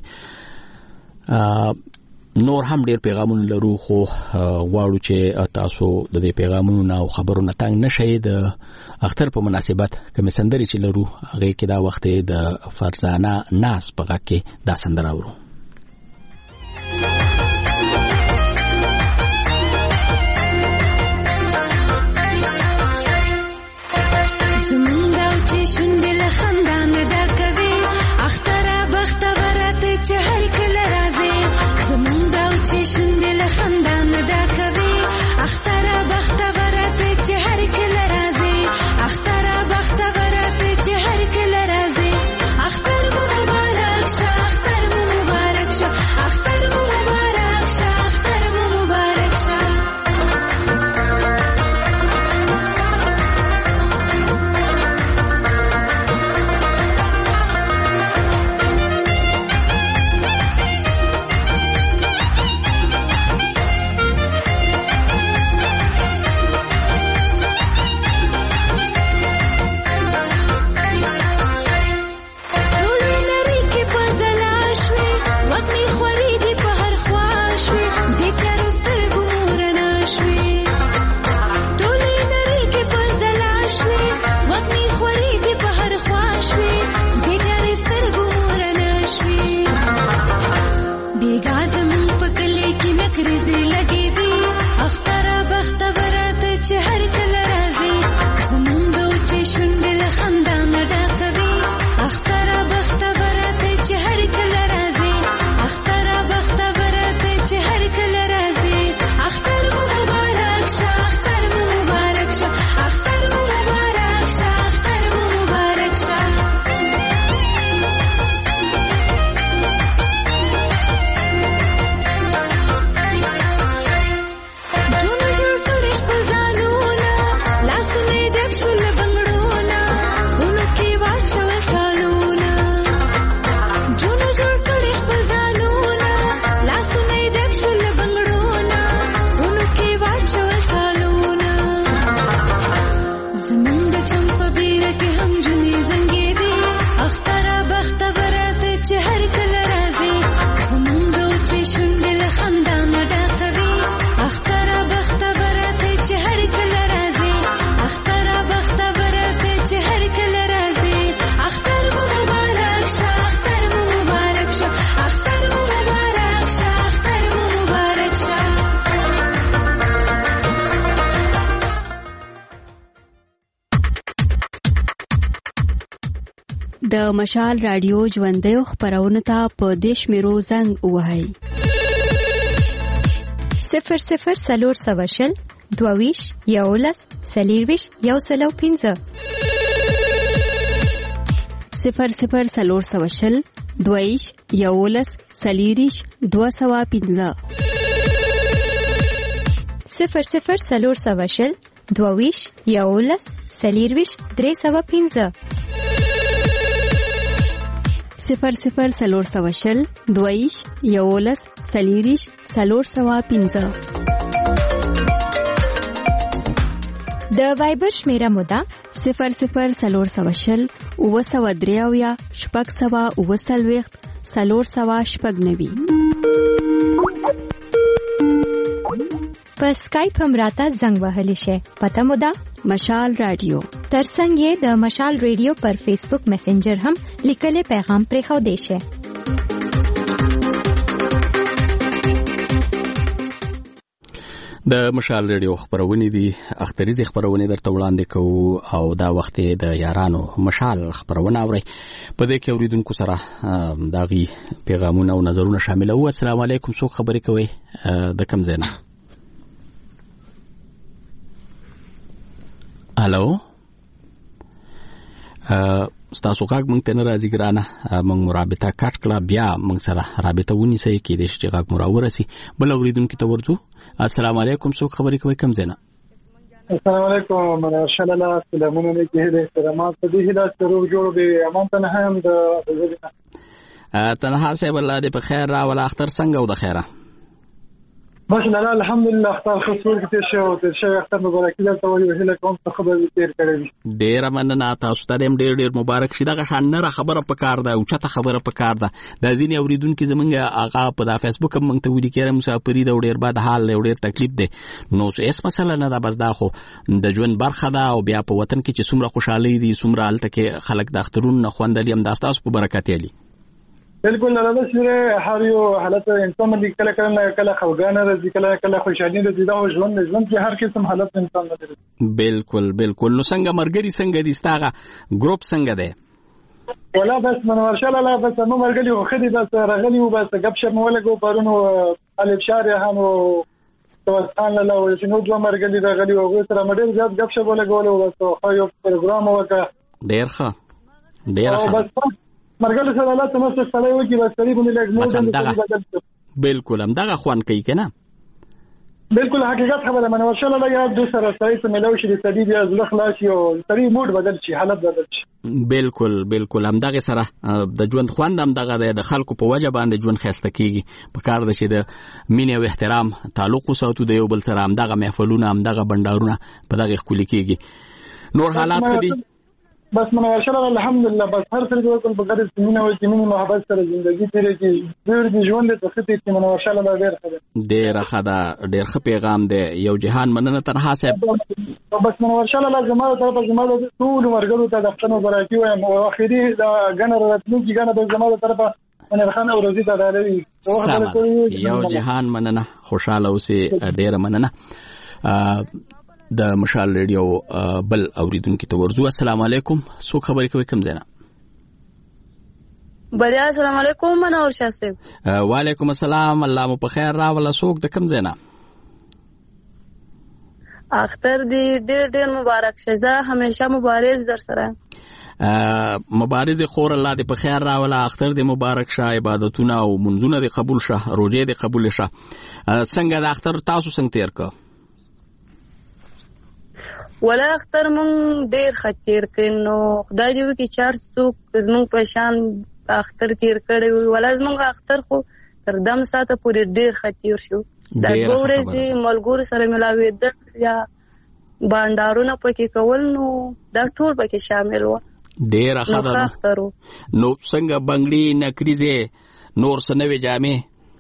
نور هم ډېر پیغامونه لرو خو غواړو چې تاسو د دې پیغامونو او خبرونو تنګ نشئ د اختر په مناسبت کوم سندري چې لرو هغه کې دا وخت د فرزانه ناز په غږ کې دا سندره اورو شندل خندان دا کوي اختر بخت ورته چې هر کله راځي زمون دا چې شندل خندان دا کوي اختر بخت ورته چې هر کله راځي اختر بخت ورته چې هر کله راځي اختر مبارک شه اختر مبارک شه اختر مبارک شه اختر مبارک شه د مشال رادیو ژوندۍ خبرونه ته په دیش میرو زنګ وهاي 00 سلور سواشل دوویش یولس سلیرویش یو سلو 15 00 22 11 40 215 00 22 11 40 315 00 22 11 40 315 د وایبر شمیره موده 00 923 شپږ 490 په سکایپ هم راته زنګ وهلی شي. پته موده مشال رادیو. ترڅنګ یې د مشال رادیو پر فیسبوک میسنجر هم لیکلي پیغام پرېښودی شي. د مشال رادیو خبرونه دي اختریزي خبرونه درته وړاندې کوو او دا وخت د یارانو مشال خبرونه اوري. په دې کې اوریدونکو سره داغي پیغامونه او نظرونه شامل وو. السلام علیکم، څوک خبرې کوي د کوم ځای نه؟ الو ستاسو غږ مونږ ته نه راځي ګرانه، مونږ رابطه کټ کړه، بیا مونږ سره رابطه ونیسئ کېدای شي چې غږ مو راورسي. بل اوریدونکو ته ورځو. السلام علیکم، څوک خبرې کوي کوم ځای نه؟ السلام علیکم، ماشاء الله سلامونه لیکي د احترامات په دې هله سره جوړ دی امان ته هم د تنها صاحب الله دې په خیر را ولا اختر څنګه او د خیره؟ ماشاء الله الحمدلله اختر خصوص کې شو اختر مبارک له ویلو هله کوم څه خبرې تیر کړې. ډیر مننه تاسو ته هم ډیر مبارک شي. دغه شانره خبره پکار ده او چته خبره پکار ده. د ځینې اوریدونکو زمونږ هغه په د فیسبوک هم مونږ ته ویل کېره مسافری د ډیر بد حال له ډیر تکلیف ده. نو اس مسله نه ده، بس دا خو د ژوند برخه ده او بیا په وطن کې چې څومره خوشحالي دي څومره حالت کې خلک د اخترون نه خوندل هم د تاسو په برکت یالي. بالکل نه ده چې هر یو حالت انسان باندې کله خفګان راځي، کله خوشحالي راځي. دا ژوند کې هر قسم حالت انسان لري. بالکل نو څنګه مرګري څنګه دي ستاغه ګروپ څنګه ده؟ ولا بس من مارشال الله بس نو مرګلي خو خدي بس راغلي و بس غب شپ مولګو پرونو الف شارع هانو توسان له او شنو دوه مرګلي راغلي او سره مډل زیات غب شپ ولګول بس خو یو پروګرام وکړه ډیر ښه مرګل سره الله تمسه سره یو کې بس تقریبا لګ مو بالکل هم دغه خوان کوي کنه. بالکل حقیقت خبره من ورشل الله یا د سره سایت ملو شي د تدبیر از اخلاص یو سری موډ بدل شي، حالت بدل شي. بالکل هم دغه سره د ژوند خوند هم دغه د خلکو په وجه باندې ژوند خسته کیږي. په کار د شي د مینې او احترام تعلق وساتو د یو بل سره هم دغه محفلونه هم دغه بندارونه په دغه خولي کیږي. نور حالات خدي بس من ورشل الله الحمدلله بس هر څه د په قدر سمینه او سمینه محبت سره ژوندۍ تیرې کی ډېر د ژوند ته خطي چې من ورشل الله ډېر ښه پیغام دی. یو جهان مننه تنها صاحب. بس من ورشل الله زموږ طرفه ټول مرګرو ته د خپل برکې وایم او اخري دا غنر راتلونکي غنه د زموږ طرفه من خان او روزي ته دالوي. یو جهان مننه، خوشاله اوسئ، ډېر مننه. د مشال رادیو بل اوریدونکو ته ورځو. السلام علیکم، څوک خبرې کوي کوم ځای نه؟ بلیا السلام علیکم، منور شاه صاحب. وعلیکم السلام، الله مو په خیر راوله. څوک د کوم ځای نه؟ اختر دې ډېر مبارک شه. زه همیشه مبارز در سره مبارز خور الله دې په خیر راوله. اختر دې مبارک شه، عبادتونه او منځونه دې قبول شه، روزه دې قبول شه. څنګه د اختر تاسو څنګه تیر کړ؟ ولا اختر مونږ ډېر خطیر کینو، خدای دې وکړي چې څوک زموږ په شان اختر تیر کړی وي. ولا زموږ اختر خو تر دم ساته پورې ډېر خطیر شو. دا دوه ورځې ملګرو سره ملاوېدل یا بانډارونه پکې کول، نو دا ټول پکې شامل و. ډېر ښه ده. نو څنګه بنګړي نکریزې نور څه نوې جامې؟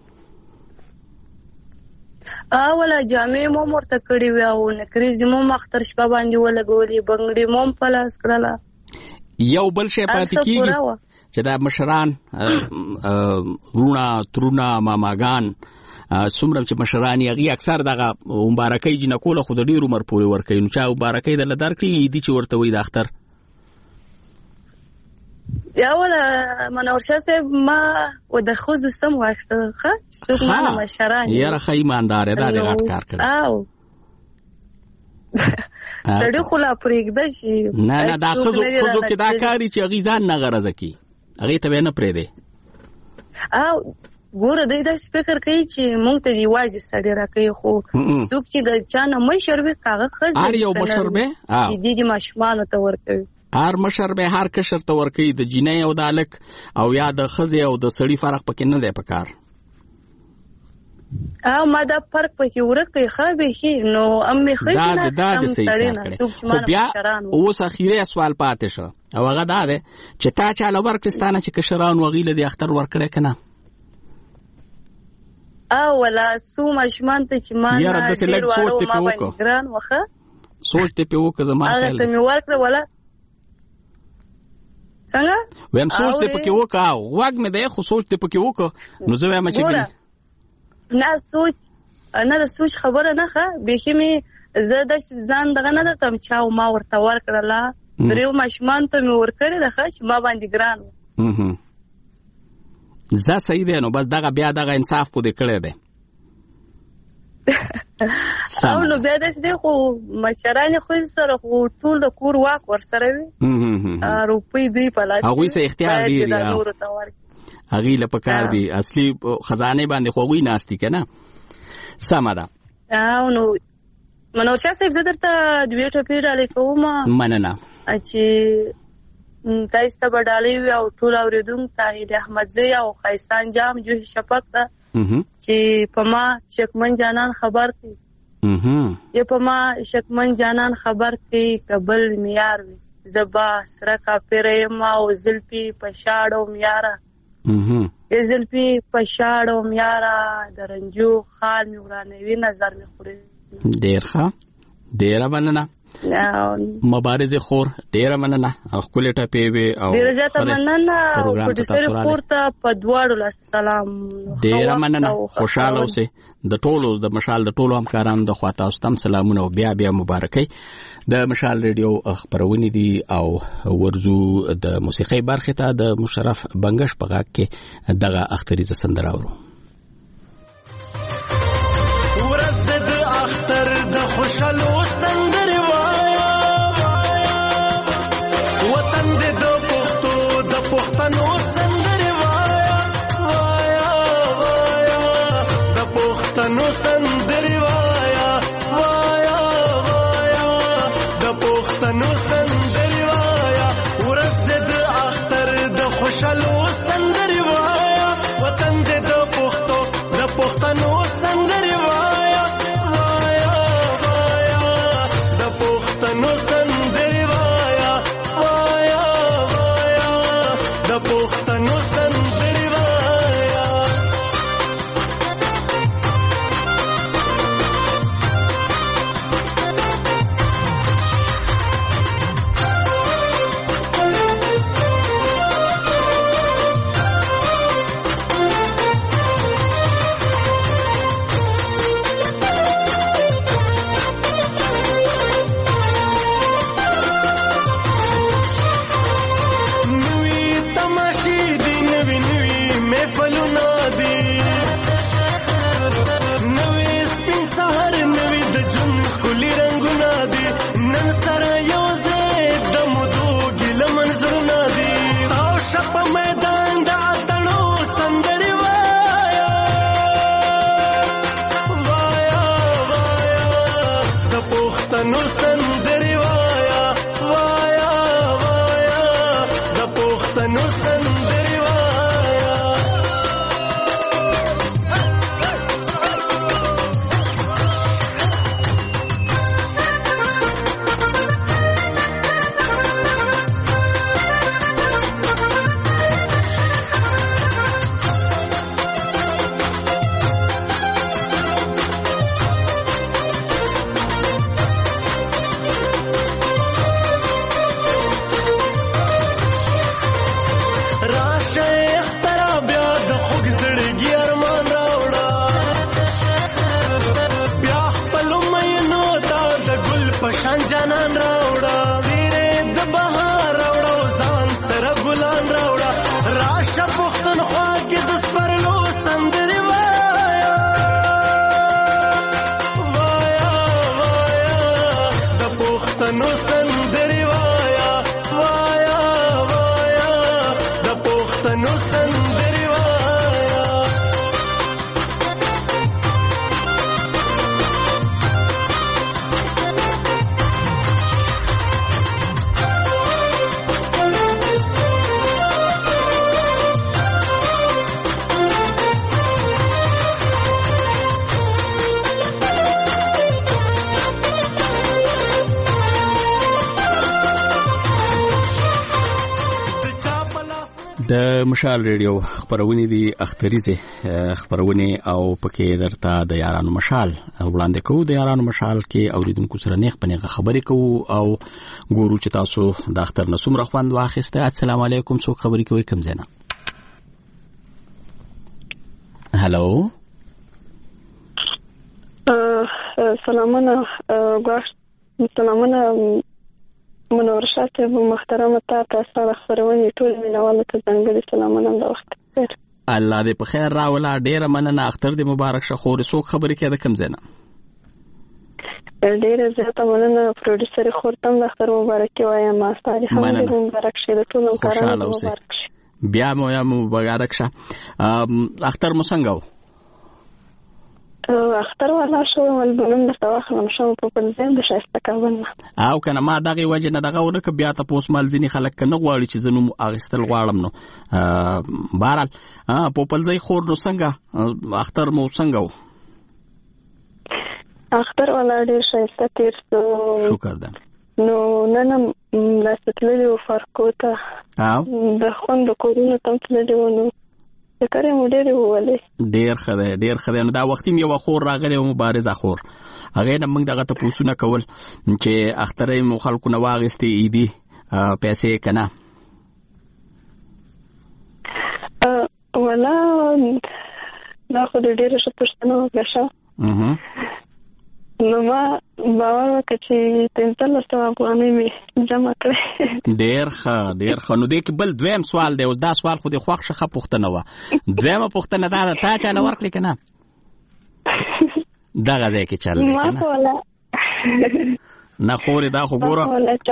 اوله جامې مو مرته کړې وې او نکریزې مو اختر شپه باندې ولګولې، بنګړي مو پلاس کړله. یو بل شی پاتې کیږي چې دا مشران رونه ترونه ماماګان څومره چې مشران یې اکثر دغه مبارکۍ جنکوله خو د ډېر عمر پورې ورکوي. نو چا مبارکۍ دله درکړي دي چې ورته وایي د اختر یا ولا منور شاه صاحب ما و د خوځو سم واخسته ښه څوک ما مشران یاره ښه ایماندار دا د غټ کار کړی. او سړی خو لا پرېږده چې نه دا ښځو کې دا کاري چې هغې ځان نه غرضه کي هغې ته به نه پرېږدې ګوره دوی داسې فکر کوي چې موږ ته د یوازې سړی راکوي خو څوک چې د چا نه مشر وي هغه ښځې هر یو مشر به د ماشومانو ته ورکوي هر مشر به هر کشر ته ورکوي د جینۍ او د هلک او یا د ښځې او د سړي فرق پکې نه دی په کار ما دا فرق پکې ورکوي ښه بیخي نو امې ښځې نه هم سړی نه خو بیا اوس اخیری سوال پاتې شو او هغه دا دی چې تا چاله ورکړې ستا نه چې کشران وغې له دې اختر ورکړی که نه ولا څو ماشومان ته چې ما نه ډېر واړه ما باندې ګران وښه سوچ دې پې وکړه زما هغه ته مې ورکړه ولا څنګه ویم سوچ دې پکې وکړه غوږ مې دی خو سوچ دې پکې وکړه نو زه وایم چې نه سوچ نه د سوچ خبره نه ښه بیخي مې زه داسې ځان دغه نه درتم چا ما ورته ورکړله دریو ماشومانو ته مې ورکړې ده ښه چې ما باندې ګران و زه صحیح دی نو بس دغه بیا دغه انصاف خو دې کړی دی او نو بیا داسې دی خو مشرانې ښځې سره خو ټول د کور واک ورسره وي روپۍ دوی په لاس هغوی څه اختیار ډېر هغې له پکار دي اصلي خزانې باندې خو هغوی ناستي که نه سمه ده نو منورشاه صاحب زه درته دوې ټپې ډالۍ کوم مننه چې تاسو ته به ډالۍ وي او ټول اورېدونکو ته هیلې احمدزی او ښایستان جام جوهي شفق ته چې په ما شکمن جانان خبر کړي په ما شکمن جانان خبر کړي کبل میار وي زه به سره کافره یم او زلفې په شاړو میاره زلفې په شاړو میاره د رنجو خال مې ورانوي نظر مې خوري ډېر ښه ډېره مننه مبارزې خور ډېره مننه ښکلې ټپې وې او ډېره زیاته مننه پروډوسر خور ته په دواړو لاس سلام ډېره مننه خوشحاله اوسئ د ټولو د مشال د ټولو همکارانو د خوا تاسو ته هم سلامونه او بیا بیا مبارکۍ د مشال ریډیو خپرونې دي او ورځو د موسیقۍ برخې ته د مشرف بنګش په غاږ کې دغه اختریزه سندره اورو ورځ د اختر د خوشالو سندرې وایا وطن د پښتو د پښتنو سندرې وایا وایا وایا د پښتنو سندرې وایا وایا وایا د پښتنو سندرې وایا ورځ د اختر د خوشالو سندرې وایا وطن د پښتو د پښتنو سندرې وایا وایا وایا د پښتنو سندرې وایا وایا وایا د پښتنو سندرې وایا د پښتنو سندري وایا وایا وایا د پښتنو سندري وایا د مشال ریډیو خبرونه دي اختریزه خبرونه او پکې درته د یارانو مشال وړاندې کوو د یارانو مشال کې اوریدونکو سره نیغ پنیغه خبرې کوو او ګورو چې تاسو د اختر نسوم رخوند واخیسته. السلام علیکم څوک خبرې کوي کوم ځای نه؟ هالو سلامونه سلامونه منور شاته محترمه تاسو د خبرونې ټول مینوالو ته ځانګړي سلامونه د وخت خیر. الله دې په خیر راولا. ډیره مننه. اختر دې مبارک شه. خو څوک خبرې کوي د کوم ځای نه؟ ډیره زیاته مننه. پروډوسر خورتم د اختر مبارک وایم. تاسو هم مبارک شه. د ټول کارونو مبارک شه. بیا مو یا مبارک شه. اختر مو څنګه و؟ اختر والا شو ولبنم د تواخلم شو په پنځه د شایسته کاونه او کنه ما دغه وجه نه دغه ورکه بیا ته پوس مال ځینی خلک نه غواړي چې زنو اغستل غواړم نو بهرال په پنځه خور نو څنګه اختر مو څنګه و؟ اختر والا ډیر شایسته تیر شکر ده. نو نن لاستلې و فرقوته د خوند کورونه تم تللی و نو ذکر مو ډېر وولې ډېر خدای نو دا وختي یو خور راغلی مبارزه خور هغه نه موږ دغه ته پوښتنه کول چې اخترې مو خلکو نه واغستې ایدي پیسې کنه ولا دا خو ډېر ښه پوښتنه وکړه نو ما باور وکړ چې 1300 افغانۍ مې جمع کړې. ډېر ښه نو دې کې بل دویم سوال دی او دا سوال خو دې خوښ ښه پوښتنه وه. دویمه پوښتنه دا ده تا چا نه ورکړې که نه دغه ځای کې چل دی که نه نه خورې دا خو ګوره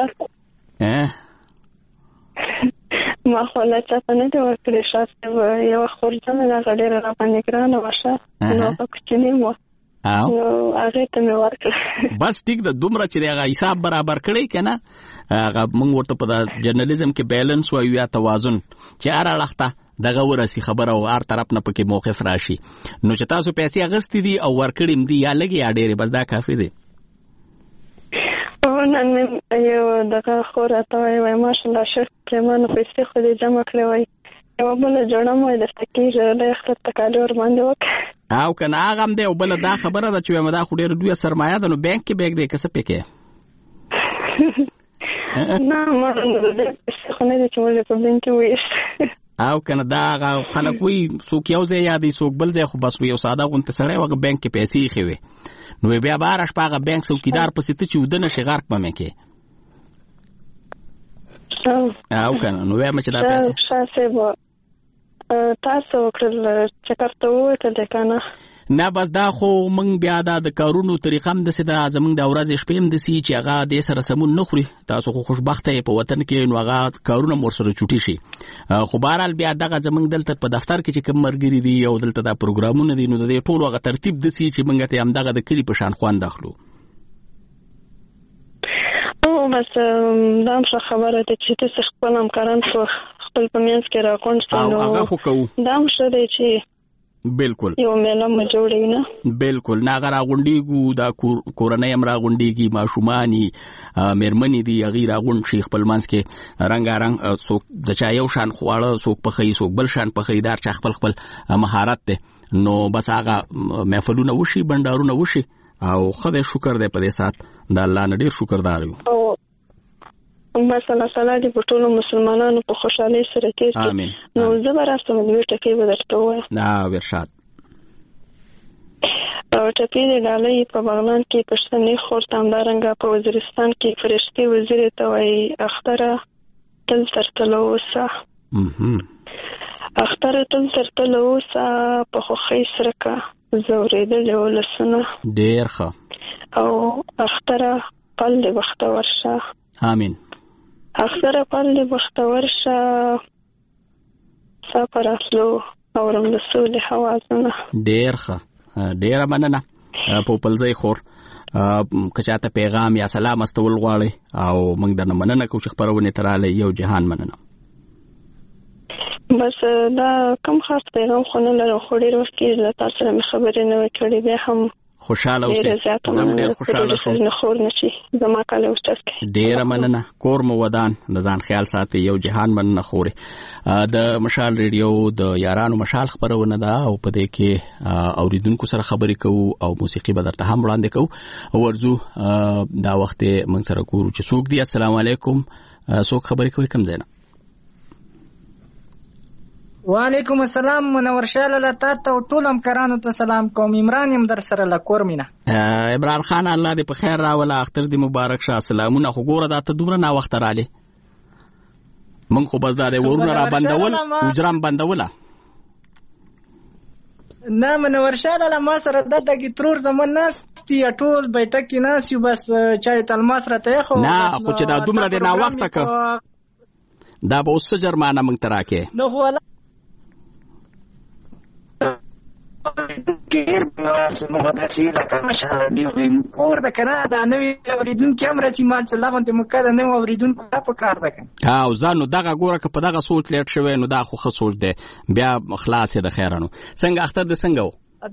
ما خو له چاته نه دي ورکړې شاته یوه خورجنه دغه ډېره راباندې ګرانه وه ښه نو هغه کوچنۍ وه نو هغه ته مې ورکړه بس ټیک ده. دومره چې هغه حساب برابر کړی که نه هغه موږ ورته په جرنالیزم کې بیلنس وایو یا توازن چې هر اړخ ته دغه ورسي خبره او هر طرف نه پکې موقف راشي. نو چې تاسو پیسې اخیستې دي او ورکړې م دي یا لږې یا ډېرې بس دا کافي دی. نن مې یو دغه خو راته وایي ماشاءالله شیخ پرېمانه پیسې خو دې جمع کړې وایي یوه بله جوړه مو درته کېږي له اختر ته کالي ورباندې وکړه او که نه هغه هم دی او بله دا خبره ده چې وایم دا خو ډېره لویه سرمایه ده نو بینک کې بیګ دی که څه پکې نه ما د دې پیسې خو نه دي چې موږ په بینک کې ویشت او که نه دا هغه خلک وایي څوک یو ځای یادوي څوک بل ځای خو بس یو ساده غوندې سړی هغه بینک کې پیسې ایښې وې نو بیا به هره شپه هغه بینک څوکیدار پسې ته چې وده نه شي غرق به مې کې او که نه نو وایم چې دا پیسې تاسو وکړل چکر ته ووتل که نه نه بس دا خو موږ بیا دا د کارونو طریقه هم داسې ده زموږ د ورځې شپې هم داسې چې هغه دې سره سمون نه خوري. تاسو خو خوشبخته یې په وطن کې نو هغه کارونه مو ورسره چوټي شي خو بهرحال بیا دغه زموږ دلته په دفتر کې چې کوم ملګري دي او دلته دا پروګرامونه دي نو د دې ټولو هغه ترتیب داسې چې موږ ته همدغه د کلي په شان خوند اخلو. بس دا هم ښه خبره ده چې تاسو خپل همکاران خپل په منځ کې راغونډ شئ نو هغه خو کوو دا هم ښه دی چې بالکل یو میله مو جوړوي نه بالکل نه هغه راغونډېږو دا کورنۍ هم راغونډېږي ماشومانې مېرمنې دي هغې راغونډ شي خپل منځ کې رنګارنګ څوک د چا یو شان خواړه څوک پخوي څوک بل شان پخوي دا چا خپل مهارت دی نو بس هغه محفلونه وشي بنډارونه وشي او خدای شکر دی په دې سات د الله نه ډېر شکردار یو بس الله تعالی دې په ټولو مسلمانانو په خوشحالۍ سره تېر کړي. نو زه به راستم دوې ټکۍ به درته ووایم. ارشاد ټپې د ډالۍ په بغلان کې پښتنې خور ته همدارنګه په وزیرستان کې فرښتې وزیرې ته وایي اختره تل تر تله اوسه اختره تل تر تله اوسه په خوښۍ سره که زورېدلې ولسونه ډېر ښه او اختره پل دې بختور شه. امين. اختر پل دې بختور شه. سفر اصلو اورم د سولې حوازونه. ډېر ښه، ډېره مننه په پلځای خور. کچاته پیغام یا سلام استول غواړي او موږ درنه مننه کوو چې خبرونه تراله. یو جهان مننه. بس دا کم خاص پیغام خو نه لرم، خو ډېر وخت کېږي له تاسو سره مې خبرې نه وې کړې. بیا هم خوشاله اوسئ. زه ډېر خوشاله شوم. نه خور نشي زما کله اوسه. ډېره مننه. کور مو ودان. د ځان خیال ساتئ. یو جهان مننه خوري. د مشال ریډیو د یارانو مشال خبرونه ده او په دې کې اوریدونکو سره خبرې کوو او موسیقي به درته هم وړاندې کوو. ورځو دا وخت موږ سره ګورو چې څوک دی. السلام علیکم. څوک خبرې کوي کوم ځای نه؟ وعلیکم السلام. منور شاله لتا ته ټول همکارانو ته سلام کوم. عمران يم در سره لکور مینا. عمران خان الله دې په خیر راوله. اختر دې مبارک شه. سلامونه. خو ګوره دا ته دومره نا وخت رااله. من خو بس دا ورونه را بندول وجرام بندوله. نه منور شاله ما سره دغه ترور زمون ناس تی ټول بیٹک کې ناس یو بس چای تلماس راته خو نه خو چې دا دومره دې نا وخت ک دا به اوس جرمانه مونږ تراکه نو ولا کېر نو دا سی لکه مشاله دی کور د کناډا نوې اوریدونکو هم راځي ما چې لاغون ته مکه نه اوریدونکو په کار ده کنه. او ځانو دغه ګوره که په دغه سوچ لیټ شوی نو دا خو ښه سوچ دی. بیا خلاص د خیرانو. څنګه اختر دې څنګه و؟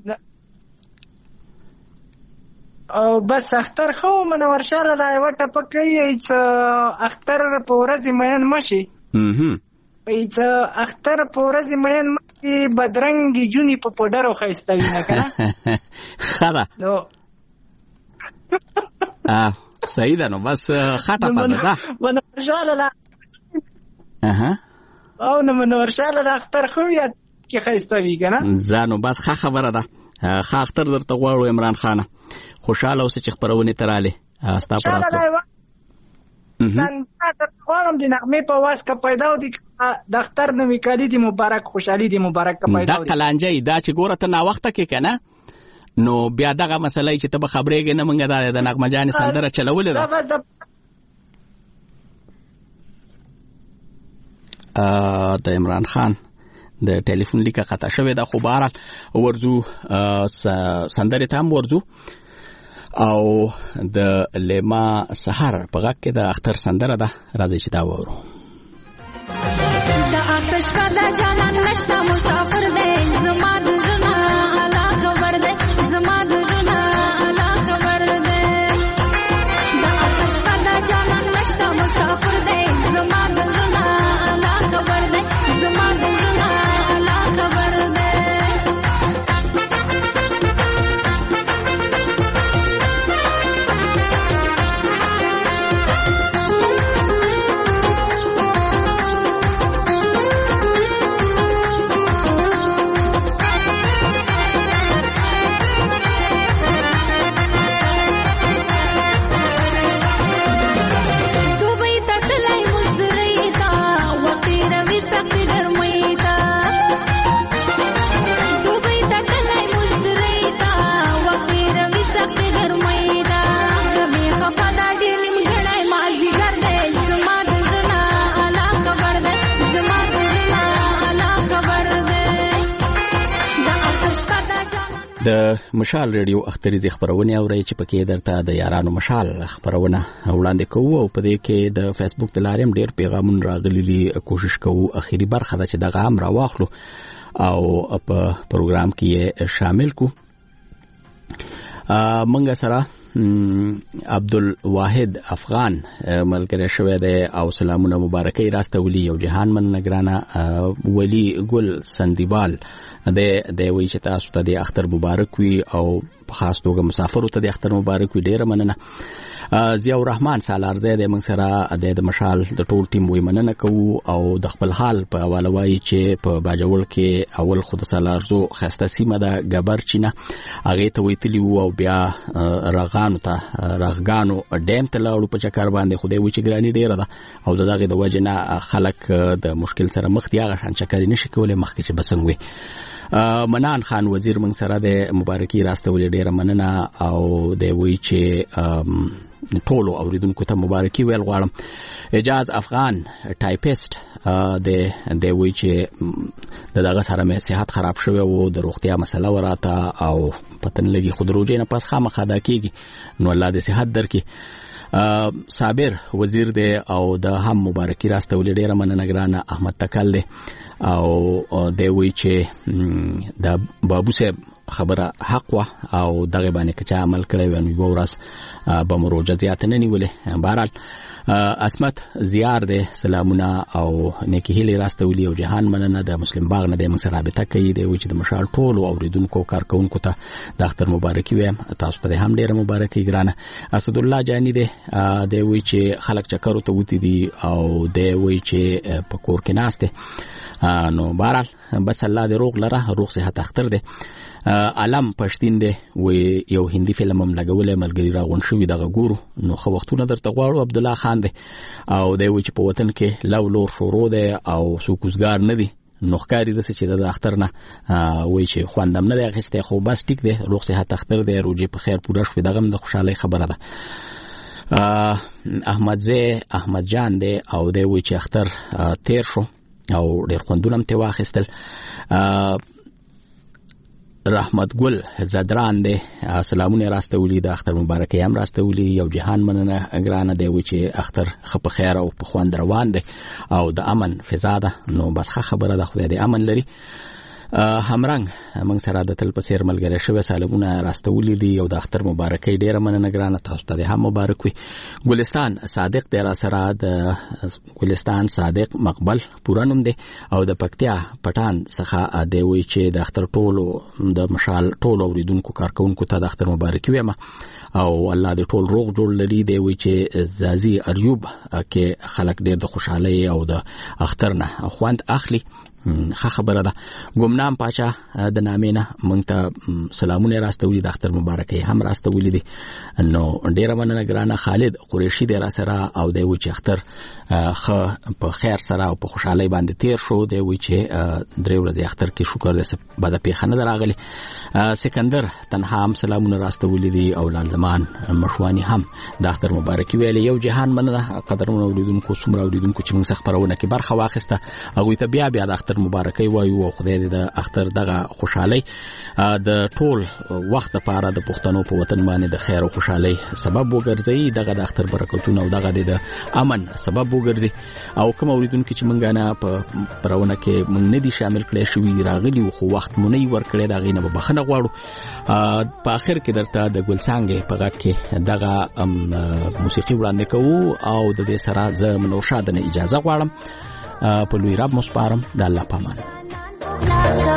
او بس اختر خو منور شاله دا یو ټپکې چې اختر په ورځ مېن مشي. ایته اختر په ورځ مېن مشي بدرنګي جونی په پډرو خېستوي نه کنه. خره نو صحیح ده. نو بس خټه پده ده. منور شاله لا او نو منور شاله اختر خو یا کې خېستوي کنه. زانو بس ښه خبره ده. ښه اختر درته غواړو عمران خان. خوشاله اوسې چې خبرونه تراله ستا پراته. نن غواړم د نغمې په واسطه پیدا ودی د اختر نوې کالي دی مبارک خوشحالي دی مبارک پیدا ودی. دا کلانجې دا چې ګوره ته نا وخت کې کنه نو بیا دغه مسله چې ته به خبرېږې نه مونږه د نغمه جانې سندره چلولې ده. د عمران خان د ټلیفون لیکه قطع شوې ده. خو بهرحال ورځو سندرې ته هم ورځو او د لیما سحر په غږ کې د اختر سندره ده. راځي چې دا وورو. د آتش کا د جانان نشته مسافر دی زما د زړه الا خبر دی زما د زړه الا خبر دی. د آتش کا د جانان نشته مسافر دی زما د زړه الا خبر دی زما د زړه الا خبر دی. د مشال ریډیو اختریزي خبرونه اوري چې پکې درته د یارانو مشال خبرونه وړاندې کوو او په دې کې د فیسبوک د لارې هم ډېر پیغامونه راغلي دي. کوشش کوو اخیری برخه ده چې دغه هم راواخلو او په پروګرام کې شامل کو. منګه سره عبدالواحد افغان ملګری شوی دی او سلامونه مبارکي راستولي. یو جهان مننه ګرانه. ولی ګل سندیبال د وی چې تاسو ته د اختر مبارک وي او په خاص توګه مسافر ته د اختر مبارک وي. ډیره مننه. ضیاء الرحمن سالارزه د موږ سره د مشال د ټول ټیم وی مننه کوو او د خپل حال په حواله وایي چې په باجوړ کې اول خود سالارزو خسته سیمه ده ګبر چینه هغه ته ویتلی او بیا راغانو ته راغانو ډیم ته لاړو په چکر باندې خو دې و چې ګرانی ډیره ده او دغه د وجنه خلک د مشکل سره مخ دي. هغه شان چکر نشي کولای مخکې چې بسنګ وي. منان خان وزیر موږ سره د مبارکي راستولې ډیره مننه او د وی چې ټولو اوریدونکو ته مبارکي ویل غواړم. اجاز افغان ټایپیسټ د وی چې دغه سره مې صحت خراب شوی او د روغتیا مسله وراته او پتن لګي خود روزه نه پس خامخا دا کیږي نو الله دې صحت درکړي. صابر وزیر دی او د هم مبارکي راستولې ډیره مننه ګرانه. احمد تکل دی او دی وی چې د بابو صاحب خبره حق وا او دغه باندې کچا عمل کړی و نو ورس به مروجه زیات نه نیولې. بهرحال اسمت زیار دی سلامونه او نیکی هیله راستولي او جهان مننه. د مسلم باغ نه د مسر رابطه کوي دی چې د مشال ټول اوریدونکو کارکونکو ته د اختر مبارکي وایم. تاسو ته هم ډیره مبارکي ګرانه. اسد الله جانی دی دی وی چې خلک چکر ته وتی دي او دی وی چې په کور کې ناشته نو بهرحال بس الله دې روغ لره روغ صحت اختر دی. علم پښتین دی و یو هندي فلم هم لګولې ملګری راغون شوې دغه ګورو نو خو وختونه درته غواړو. عبد الله خان دی او دی و چې په وطن کې لو لور شروع دی او سوکوزګار نه دی نو ښکاری د چې د اختر نه وای چې خواندم نه دی اخیسته خو بس ټیک دی روغ صحت اختر دی روزي په خیر پوره شوې دغه د خوشاله خبره ده. احمد جان دی او دی و چې اختر تیر شو او ډیر خوندونه هم ته واخیستل. رحمت ګل زدران دی سلامونه راستولي د اختر مبارکي هم راستولي. یو جهان مننه ګرانه دی و چې اختر خپ خیر او په خوند روان دی او د امن فضا ده نو بس خبره ده خدای دې امن لري. همرنګ موږ سره د تل په سیر ملګری شوی سلامونه راستولي دي او د اختر مبارکي ډیره مننه ګرانه. تاسو ته هم مبارک وي. ګلستان صادق دی را سره د ګلستان صادق مقبل پورانم دی او د پکتیا پټان څخه دی وی چې د اختر ټولو د مشال ټولو اوریدونکو کارکونکو ته د اختر مبارکي وایم او الله دې ټول روغ جوړ لري. دی وی چې زازي اریوب کې خلک ډیر د خوشحالي او د اختر نه خوند اخلي. خبره ده. ګمنام پاچا د نامینه مونږ ته سلامونه راستولي د اختر مبارکي هم راستولي دي نو ډیره مننه ګرانه. خالد قریشی دی را سره او دی و چې اختر په خیر سره او په خوشحالي باندې تیر شو. دی و چې درې ورځې اختر کې شکر دې بعد پیښنه دراغلي. سکندر تنها هم سلامونه راستولي دي او لال زمان مشوانی هم د اختر مبارکي ویلې. یو جهان مننه قدرونه اوریدونکو څومره اوریدونکو چې موږ څخه خبرونه کې برخه واخیسته هغه ته بیا د اختر مبارکي وایو او خدای دې د اختر دغه خوشحالي د ټول وخت لپاره د پښتنو په وطن باندې د خیر او خوشحالي سبب وګرځي. دغه د اختر برکتونه او دغه د امن سبب وګرځي او کوم اوریدونکو چې مونږ نه په پرونه کې مونږ نه دي شامل کړي شوی راغلي خو وخت مونږ نه ورکړي دا غینه به بخنه غواړو. په اخر کې درته د ګلڅانګې په غږ کې دغه موسیقي وړاندې کوو او د دې سره زه منوشاد نه اجازه غواړم. په لوی رب مسپارم د الله پامان.